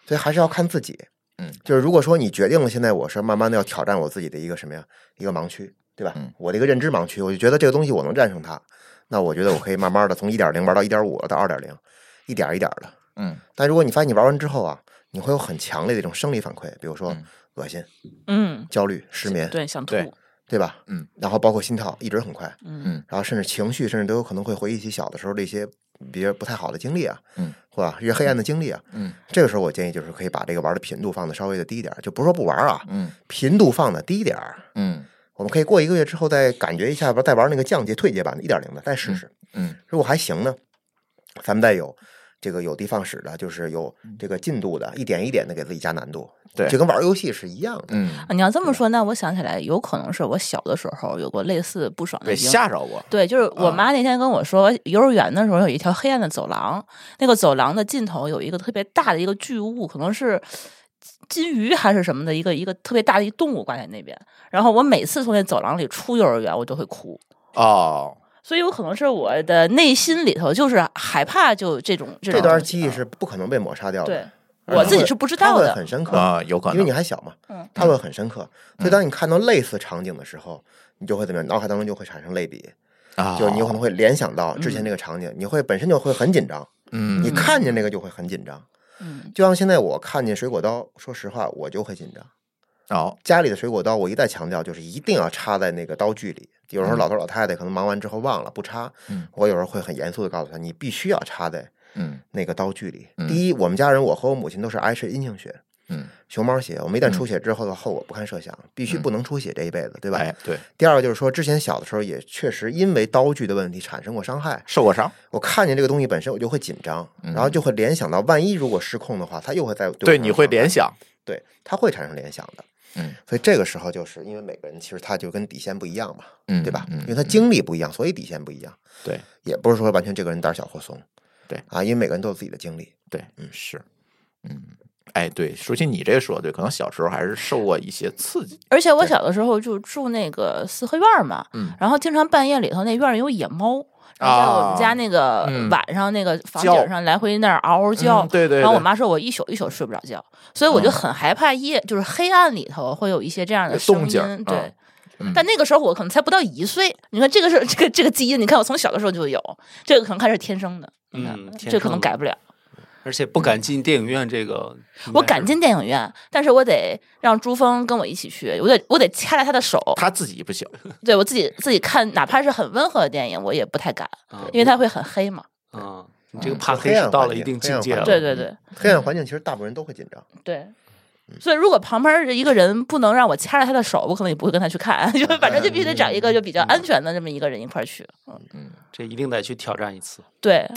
所以还是要看自己。 嗯， 就是如果说你决定了现在我是慢慢的要挑战我自己的一个什么呀，一个盲区，对吧？ 嗯， 我的一个认知盲区，我就觉得这个东西我能战胜它，那我觉得我可以慢慢的从一点零玩到一点五到二点零，一点一点的。 嗯， 但如果你发现你玩完之后啊，你会有很强烈的一种生理反馈，比如说恶心、 嗯， 焦虑、失眠， 对，想吐， 对对吧？ 嗯， 然后包括心跳一直很快， 嗯， 然后甚至情绪，甚至都有可能会回忆起小的时候的一些比较不太好的经历啊， 嗯， 或者一些黑暗的经历啊， 嗯， 这个时候我建议就是可以把这个玩的频度放的稍微的低一点，就不是说不玩啊， 嗯， 频度放的低一点， 嗯， 我们可以过一个月之后再感觉一下，再玩那个降阶退阶版的一点零的，再试试， 嗯， 如果还行呢，咱们再有这个有的放矢的，就是有这个进度的，一点一点的给自己加难度， 对， 就跟玩游戏是一样的。 嗯， 啊，你要这么说，那我想起来，有可能是我小的时候有过类似不爽的被经历， 吓着过。 对，就是我妈那天跟我说，幼儿园的时候有一条黑暗的走廊，那个走廊的尽头有一个特别大的一个巨物，可能是金鱼还是什么的一个一个特别大的一动物挂在那边。然后我每次从那走廊里出幼儿园，我都会哭。 哦， 所以有可能是我的内心里头就是害怕，就这种这这种段记忆是不可能被抹杀掉的。 对， 而且我自己是不知道它会的， 很深刻啊，有可能， 因为你还小嘛， 嗯， 它会很深刻。所以当你看到类似场景的时候，你就会怎么样？脑海当中就会产生类比， 啊， 就你有可能会联想到之前那个场景，你会本身就会很紧张。 嗯， 你看见那个就会很紧张。 嗯， 就像现在我看见水果刀，说实话我就会紧张。 哦， 家里的水果刀，我一再强调，就是一定要插在那个刀具里。有时候老头老太太可能忙完之后忘了不插， 嗯， 我有时候会很严肃的告诉他，你必须要插在嗯那个刀具里。 嗯第一，我们家人我和我母亲都是 I 是阴性血， 嗯， 熊猫血，我们一旦出血之后的后果不堪设想，必须不能出血这一辈子，对吧？ 哎，对， 第二个就是说，之前小的时候也确实因为刀具的问题产生过伤害， 受过伤， 我看见这个东西本身我就会紧张， 嗯然后就会联想到，万一如果失控的话，它又会在对，你会联，想， 对，它会产生联想的。 嗯， 所以这个时候就是因为每个人其实他就跟底线不一样嘛， 嗯， 对吧？ 嗯， 因为他经历不一样，所以底线不一样。 对， 也不是说完全这个人胆小或怂， 对啊，因为每个人都有自己的经历。 对，嗯，是，嗯，哎，对，说起你这个说的对，可能小时候还是受过一些刺激， 而且我小的时候就住那个四合院嘛， 嗯， 然后经常半夜里头那院里有野猫。然后在我们家那个嗯晚上那个房顶上来回那儿嗷嗷叫， 嗯对对对然后我妈说我一宿一宿睡不着觉，所以我就很害怕夜，就是黑暗里头会有一些这样的声音， 动静儿对。 嗯但那个时候我可能才不到一岁，你看这个是这个这个基因，你看我从小的时候就有，这个可能还是天生的，你看嗯天这可能生的改不了。 而且不敢进电影院，这个我敢进电影院，但是我得让朱峰跟我一起去，我得我得掐着他的手， 他自己不行， 对我自己自己看，哪怕是很温和的电影，我也不太敢， 啊因为它会很黑嘛。 啊，你这个怕嗯黑是到了一定境界了。 嗯对对对黑暗环境其实大部分人都会紧张。 对，所以如果旁边一个人不能让我掐着他的手，我可能也不会跟他去看，就反正就必须得找一个就比较安全的这么一个人一块儿去。嗯， 这一定得去挑战一次。 对，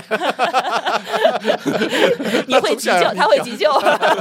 你会急救，他会急救。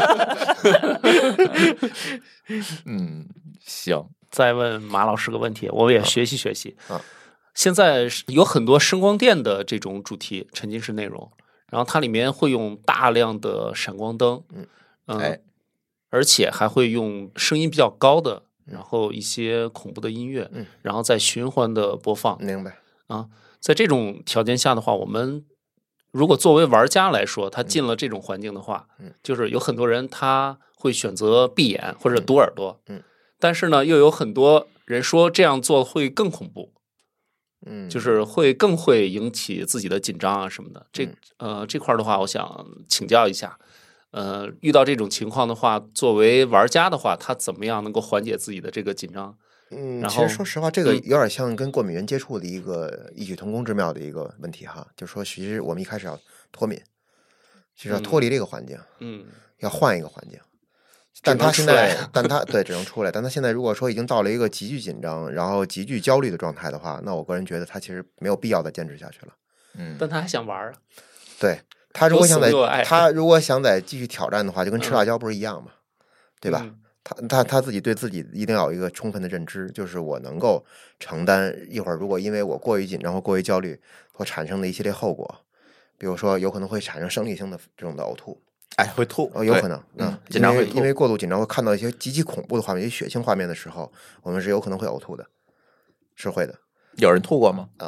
嗯，行， 再问马老师个问题，我也学习学习。 啊， 现在是有很多声光电的这种主题沉浸式内容，然后它里面会用大量的闪光灯， 嗯嗯、 哎， 而且还会用声音比较高的，然后一些恐怖的音乐， 嗯然后再循环的播放。 明白？ 啊，在这种条件下的话，我们如果作为玩家来说，他进了这种环境的话， 嗯就是有很多人他会选择闭眼或者堵耳朵， 嗯嗯但是呢，又有很多人说这样做会更恐怖， 嗯， 就是会更会引起自己的紧张啊什么的。这嗯呃这块的话，我想请教一下，呃，遇到这种情况的话，作为玩家的话，他怎么样能够缓解自己的这个紧张？ 嗯， 然后其实说实话，这个嗯有点像跟过敏源接触的一个异曲同工之妙的一个问题哈。就是说，其实我们一开始要脱敏，就是要脱离这个环境， 嗯要换一个环境。 只能但他现出来在，但他对只能出来。但他现在如果说已经到了一个极具紧张，然后极具焦虑的状态的话，那我个人觉得他其实没有必要再坚持下去了。 嗯， 但他还想玩啊。 对他如果想再有死有爱他如果想再继续挑战的话，就跟吃辣椒不是一样吗？对吧？ 嗯他他他自己对自己一定要有一个充分的认知，就是我能够承担一会儿，如果因为我过于紧张或过于焦虑所产生的一系列后果，比如说有可能会产生生理性的这种的呕吐， 哎，会吐， 哦，有对可能， 嗯嗯， 紧张会吐因为因为过度紧张会看到一些极其恐怖的画面，一些血腥画面的时候，我们是有可能会呕吐的，是会的。 有人吐过吗？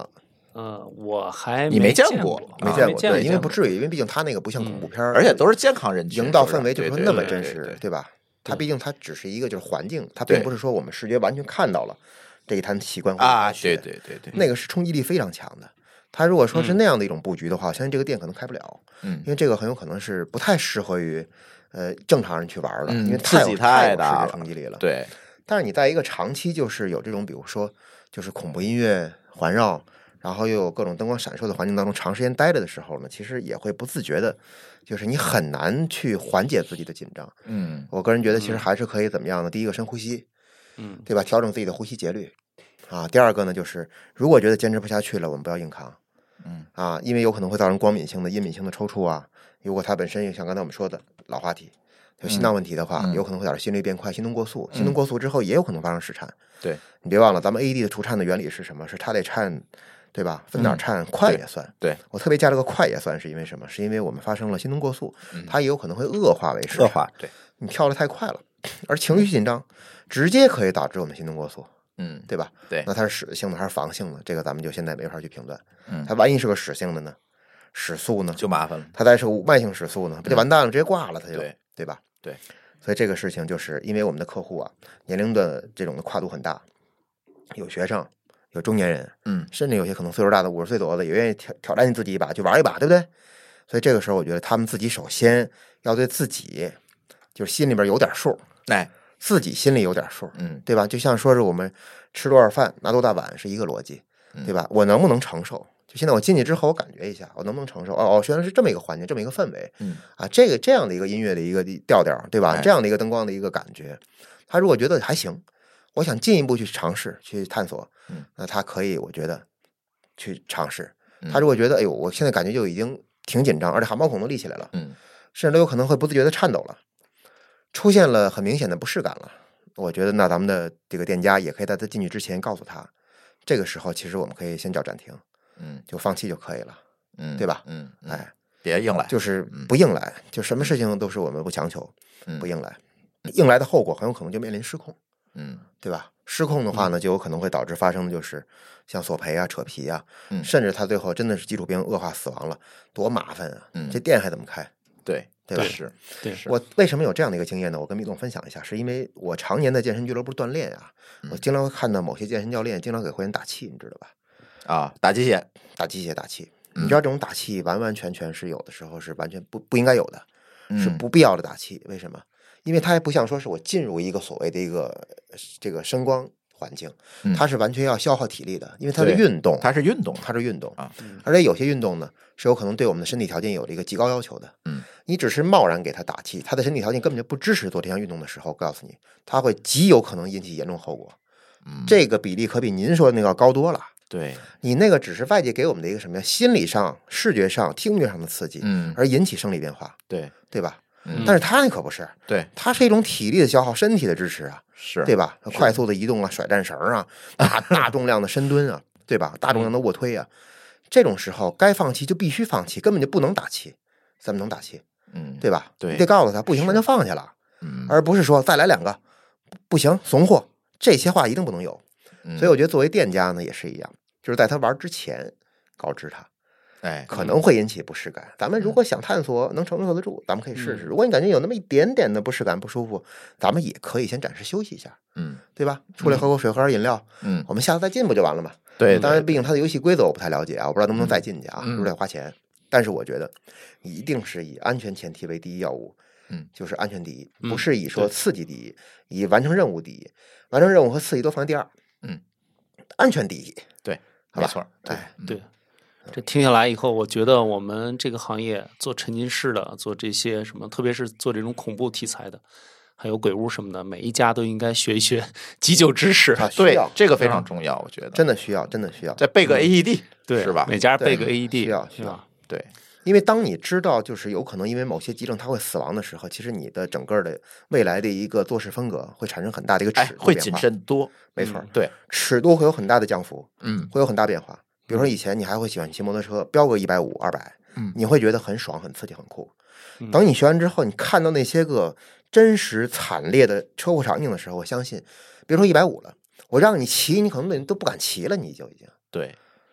呃，我还你没见见过没没见过，对，因为见不至于，因为毕竟他那个不像恐怖片儿， 而且都是健康人群， 营造氛围就是说那么对对真实， 对对对对吧？它毕竟它只是一个就是环境，它对并不是说我们视觉完全看到了这一滩奇观或者啊， 血对对对对， 那个是冲击力非常强的。它如果说是那样的一种布局的话，我相信这个店可能开不了， 嗯因为这个很有可能是不太适合于呃正常人去玩的， 嗯因为太有刺激太有太大了视觉冲击力了。 对， 但是你在一个长期就是有这种，比如说就是恐怖音乐环绕，然后又有各种灯光闪烁的环境当中长时间待着的时候呢，其实也会不自觉的，就是你很难去缓解自己的紧张。 嗯我个人觉得其实还是可以怎么样呢？第一个深呼吸， 嗯对吧？调整自己的呼吸节律啊。第二个呢，就是如果觉得坚持不下去了，我们不要硬扛。 嗯啊，因为有可能会造成光敏性的、阴敏性的抽搐啊。如果它本身像刚才我们说的老话题，有心脏问题的话， 嗯有可能会导致心率变快、心动过速。心动过速之后，也有可能发生室颤。 对， 你别忘了，咱们 A E D 的除颤的原理是什么？是它得颤，对吧？分哪儿颤，快也算。 对我特别加了个快也算，是因为什么？是因为我们发生了心动过速，它也有可能会恶化为室颤。 恶化，对， 你跳得太快了，而情绪紧张，直接可以导致我们心动过速。 嗯对吧？ 对那它是使性的还是防性的？这个咱们就现在没法去评断。 嗯它万一是个使性的呢？使速呢？ 就麻烦了， 它再是个慢性使速呢，不就完蛋了？直接挂了，它就对对吧？ 对， 所以这个事情就是因为我们的客户啊，年龄的这种的跨度很大，有学生，有中年人， 嗯甚至有些可能岁数大的五十岁左右的也愿意挑挑战自己一把，去玩一把，对不对？所以这个时候，我觉得他们自己首先要对自己就是心里边有点数， 哎， 自己心里有点数， 嗯对吧？就像说是我们吃多少饭拿多大碗是一个逻辑，对吧？我能不能承受？就现在我进去之后，我感觉一下，我能不能承受？哦哦，原来是这么一个环境，这么一个氛围， 嗯啊，这个这样的一个音乐的一个调调，对吧？ 哎这样的一个灯光的一个感觉，他如果觉得还行，我想进一步去尝试去探索， 嗯， 那他可以，我觉得去尝试。 嗯他如果觉得，哎呦，我现在感觉就已经挺紧张，而且汗毛孔都立起来了， 嗯甚至都有可能会不自觉的颤抖了，出现了很明显的不适感了。我觉得那咱们的这个店家也可以在他进去之前告诉他，这个时候其实我们可以先叫暂停， 嗯就放弃就可以了， 嗯， 对吧？ 嗯，嗯哎， 别硬来， 就是不硬来，就什么事情都是我们不强求， 嗯不硬来，硬来的后果很有可能就面临失控， 嗯对吧？失控的话呢，就有可能会导致发生的就是像索赔啊、扯皮啊， 嗯甚至他最后真的是基础病恶化死亡了，多麻烦啊！ 嗯这店还怎么开？ 对对吧是， 对是我为什么有这样的一个经验呢？我跟米总分享一下，是因为我常年在健身俱乐部锻炼啊，我经常会看到某些健身教练经常给会员打气，你知道吧？ 啊，打鸡血， 打机械打气， 嗯你知道这种打气完完全全是有的时候是完全不不应该有的， 嗯是不必要的打气。为什么？因为它还不像说是我进入一个所谓的一个呃这个声光环境， 嗯它是完全要消耗体力的，因为它是对运动， 它是运动， 它是运动啊， 而且有些运动呢是有可能对我们的身体条件有了一个极高要求的。 嗯， 你只是贸然给他打气，他的身体条件根本就不支持做这项运动的时候，告诉你，他会极有可能引起严重后果。 嗯， 这个比例可比您说的那个要高多了。 对， 你那个只是外界给我们的一个什么呀？心理上、视觉上、听觉上的刺激， 嗯而引起生理变化， 对对吧？ 嗯但是他那可不是， 对它是一种体力的消耗，身体的支持啊， 是， 对吧？快速的移动啊，甩战绳啊，大大重量的深蹲啊，对吧？大重量的卧推啊，这种时候该放弃就必须放弃，根本就不能打气，怎么能打气？ 嗯， 对吧？ 对你得告诉他不行，那就放下了， 嗯， 而不是说再来两个，不行，怂货，这些话一定不能有。 嗯所以我觉得作为店家呢也是一样，就是在他玩之前告知他。 哎， 可能会引起不适感。咱们如果想探索，能承受得住，咱们可以试试。如果你感觉有那么一点点的不适感、不舒服，咱们也可以先暂时休息一下， 嗯对吧？出来喝口水，喝点饮料， 嗯， 我们下次再进不就完了吗？ 对， 当然， 对毕竟它的游戏规则我不太了解啊，我不知道能不能再进去啊， 嗯是不是得花钱？但是我觉得一定是以安全前提为第一要务， 嗯， 就是安全第一， 嗯不是以说对刺激第一，以完成任务第一，完成任务和刺激都放在第二， 嗯， 安全第一， 对， 好吧没错，对哎， 嗯对，这听下来以后，我觉得我们这个行业做沉浸式的，做这些什么，特别是做这种恐怖题材的，还有鬼屋什么的，每一家都应该学一学急救知识。 啊，需对要， 这个非常重要，我觉得真的需要，真的需要。 再备个 A E D， 对， 是吧？ 每家备个对 A E D， 需要需要是吧？ 对， 因为当你知道就是有可能因为某些急症它会死亡的时候，其实你的整个的未来的一个做事风格会产生很大的一个哎尺，度变化会谨，慎多， 没错， 对， 尺度会有很大的降幅， 嗯会有很大变化。比如说以前你还会喜欢骑摩托车，飙个一百五、二百， 嗯你会觉得很爽、很刺激、很酷。 嗯等你学完之后，你看到那些个真实惨烈的车祸场景的时候，我相信，别说一百五了，我让你骑，你可能都都不敢骑了，你就已经。 对，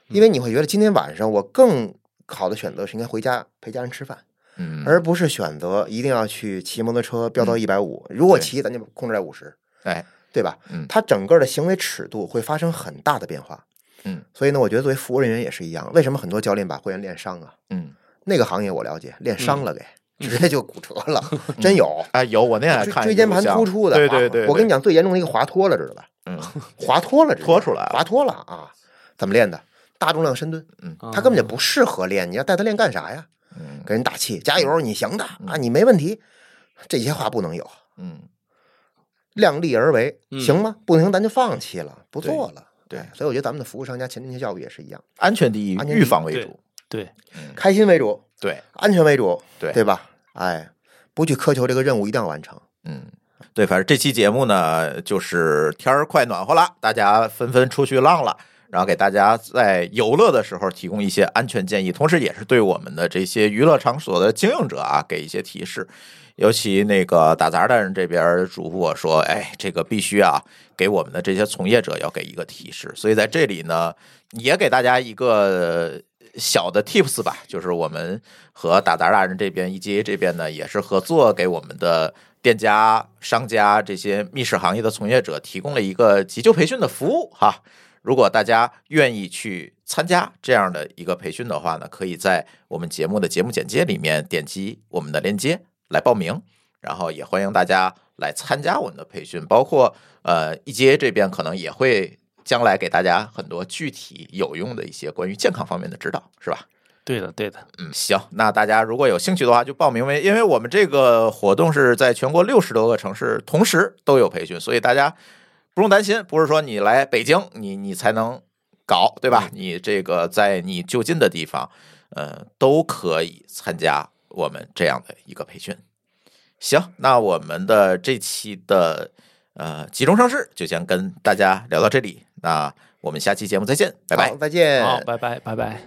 因为你会觉得今天晚上我更好的选择是应该回家陪家人吃饭， 嗯， 而不是选择一定要去骑摩托车飙到一百五。如果骑，咱就控制在五十， 哎， 对吧？ 嗯， 它整个的行为尺度会发生很大的变化。 嗯， 所以呢，我觉得作为服务人员也是一样。为什么很多教练把会员练伤啊？ 嗯， 那个行业我了解，练伤了给。直接就骨折了，真有啊！有我那天还看椎间盘突出的， 对对对， 我跟你讲，最严重的一个滑脱了，知道吧？ 嗯， 滑脱了， 脱出来了， 滑脱了啊！怎么练的？大重量深蹲， 嗯， 他根本就不适合练，你要带他练干啥呀？ 嗯， 给人打气，加油，你行的啊，你没问题。这些话不能有， 嗯， 量力而为，行吗？不行，咱就放弃了，不做了。 对， 所以我觉得咱们的服务商家前期教育也是一样， 安全第一，预防为主， 对， 开心为主， 对， 安全为主， 对， 对吧？哎。不去苛求这个任务一定要完成， 嗯，对，反正这期节目呢，就是天儿快暖和了，大家纷纷出去浪了，然后给大家在游乐的时候提供一些安全建议，同时也是对我们的这些娱乐场所的经营者啊给一些提示。尤其那个打杂的人这边嘱咐我说，哎，这个必须啊给我们的这些从业者要给一个提示，所以在这里呢，也给大家一个小的 tips 吧，就是我们和打杂大人这边 E G A 这边呢，也是合作给我们的店家、商家这些密室行业的从业者提供了一个急救培训的服务哈。如果大家愿意去参加这样的一个培训的话呢，可以在我们节目的节目简介里面点击我们的链接来报名，然后也欢迎大家来参加我们的培训，包括呃 E G A 这边可能也会将来给大家很多具体有用的一些关于健康方面的指导，是吧？ 对的，对的。 嗯，行，那大家如果有兴趣的话，就报名为，因为我们这个活动是在全国六十多个城市同时都有培训，所以大家不用担心，不是说你来北京你你才能搞，对吧？你这个在你就近的地方，呃，都可以参加我们这样的一个培训。行，那我们的这期的呃急中生智就先跟大家聊到这里，那我们下期节目再见，拜拜， 再见， 好，拜拜，拜拜。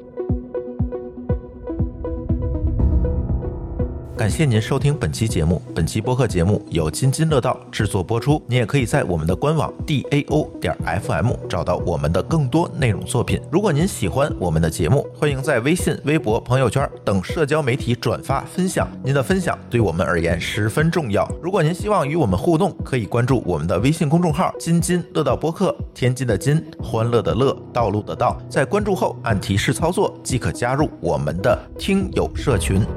感谢您收听本期节目，本期播客节目由津津乐道制作播出。你也可以在我们的官网 D A O 点 F M 找到我们的更多内容作品。如果您喜欢我们的节目，欢迎在微信、微博、朋友圈等社交媒体转发分享，您的分享对我们而言十分重要。如果您希望与我们互动，可以关注我们的微信公众号津津乐道播客，天津的津，欢乐的乐，道路的道。在关注后按提示操作即可加入我们的听友社群。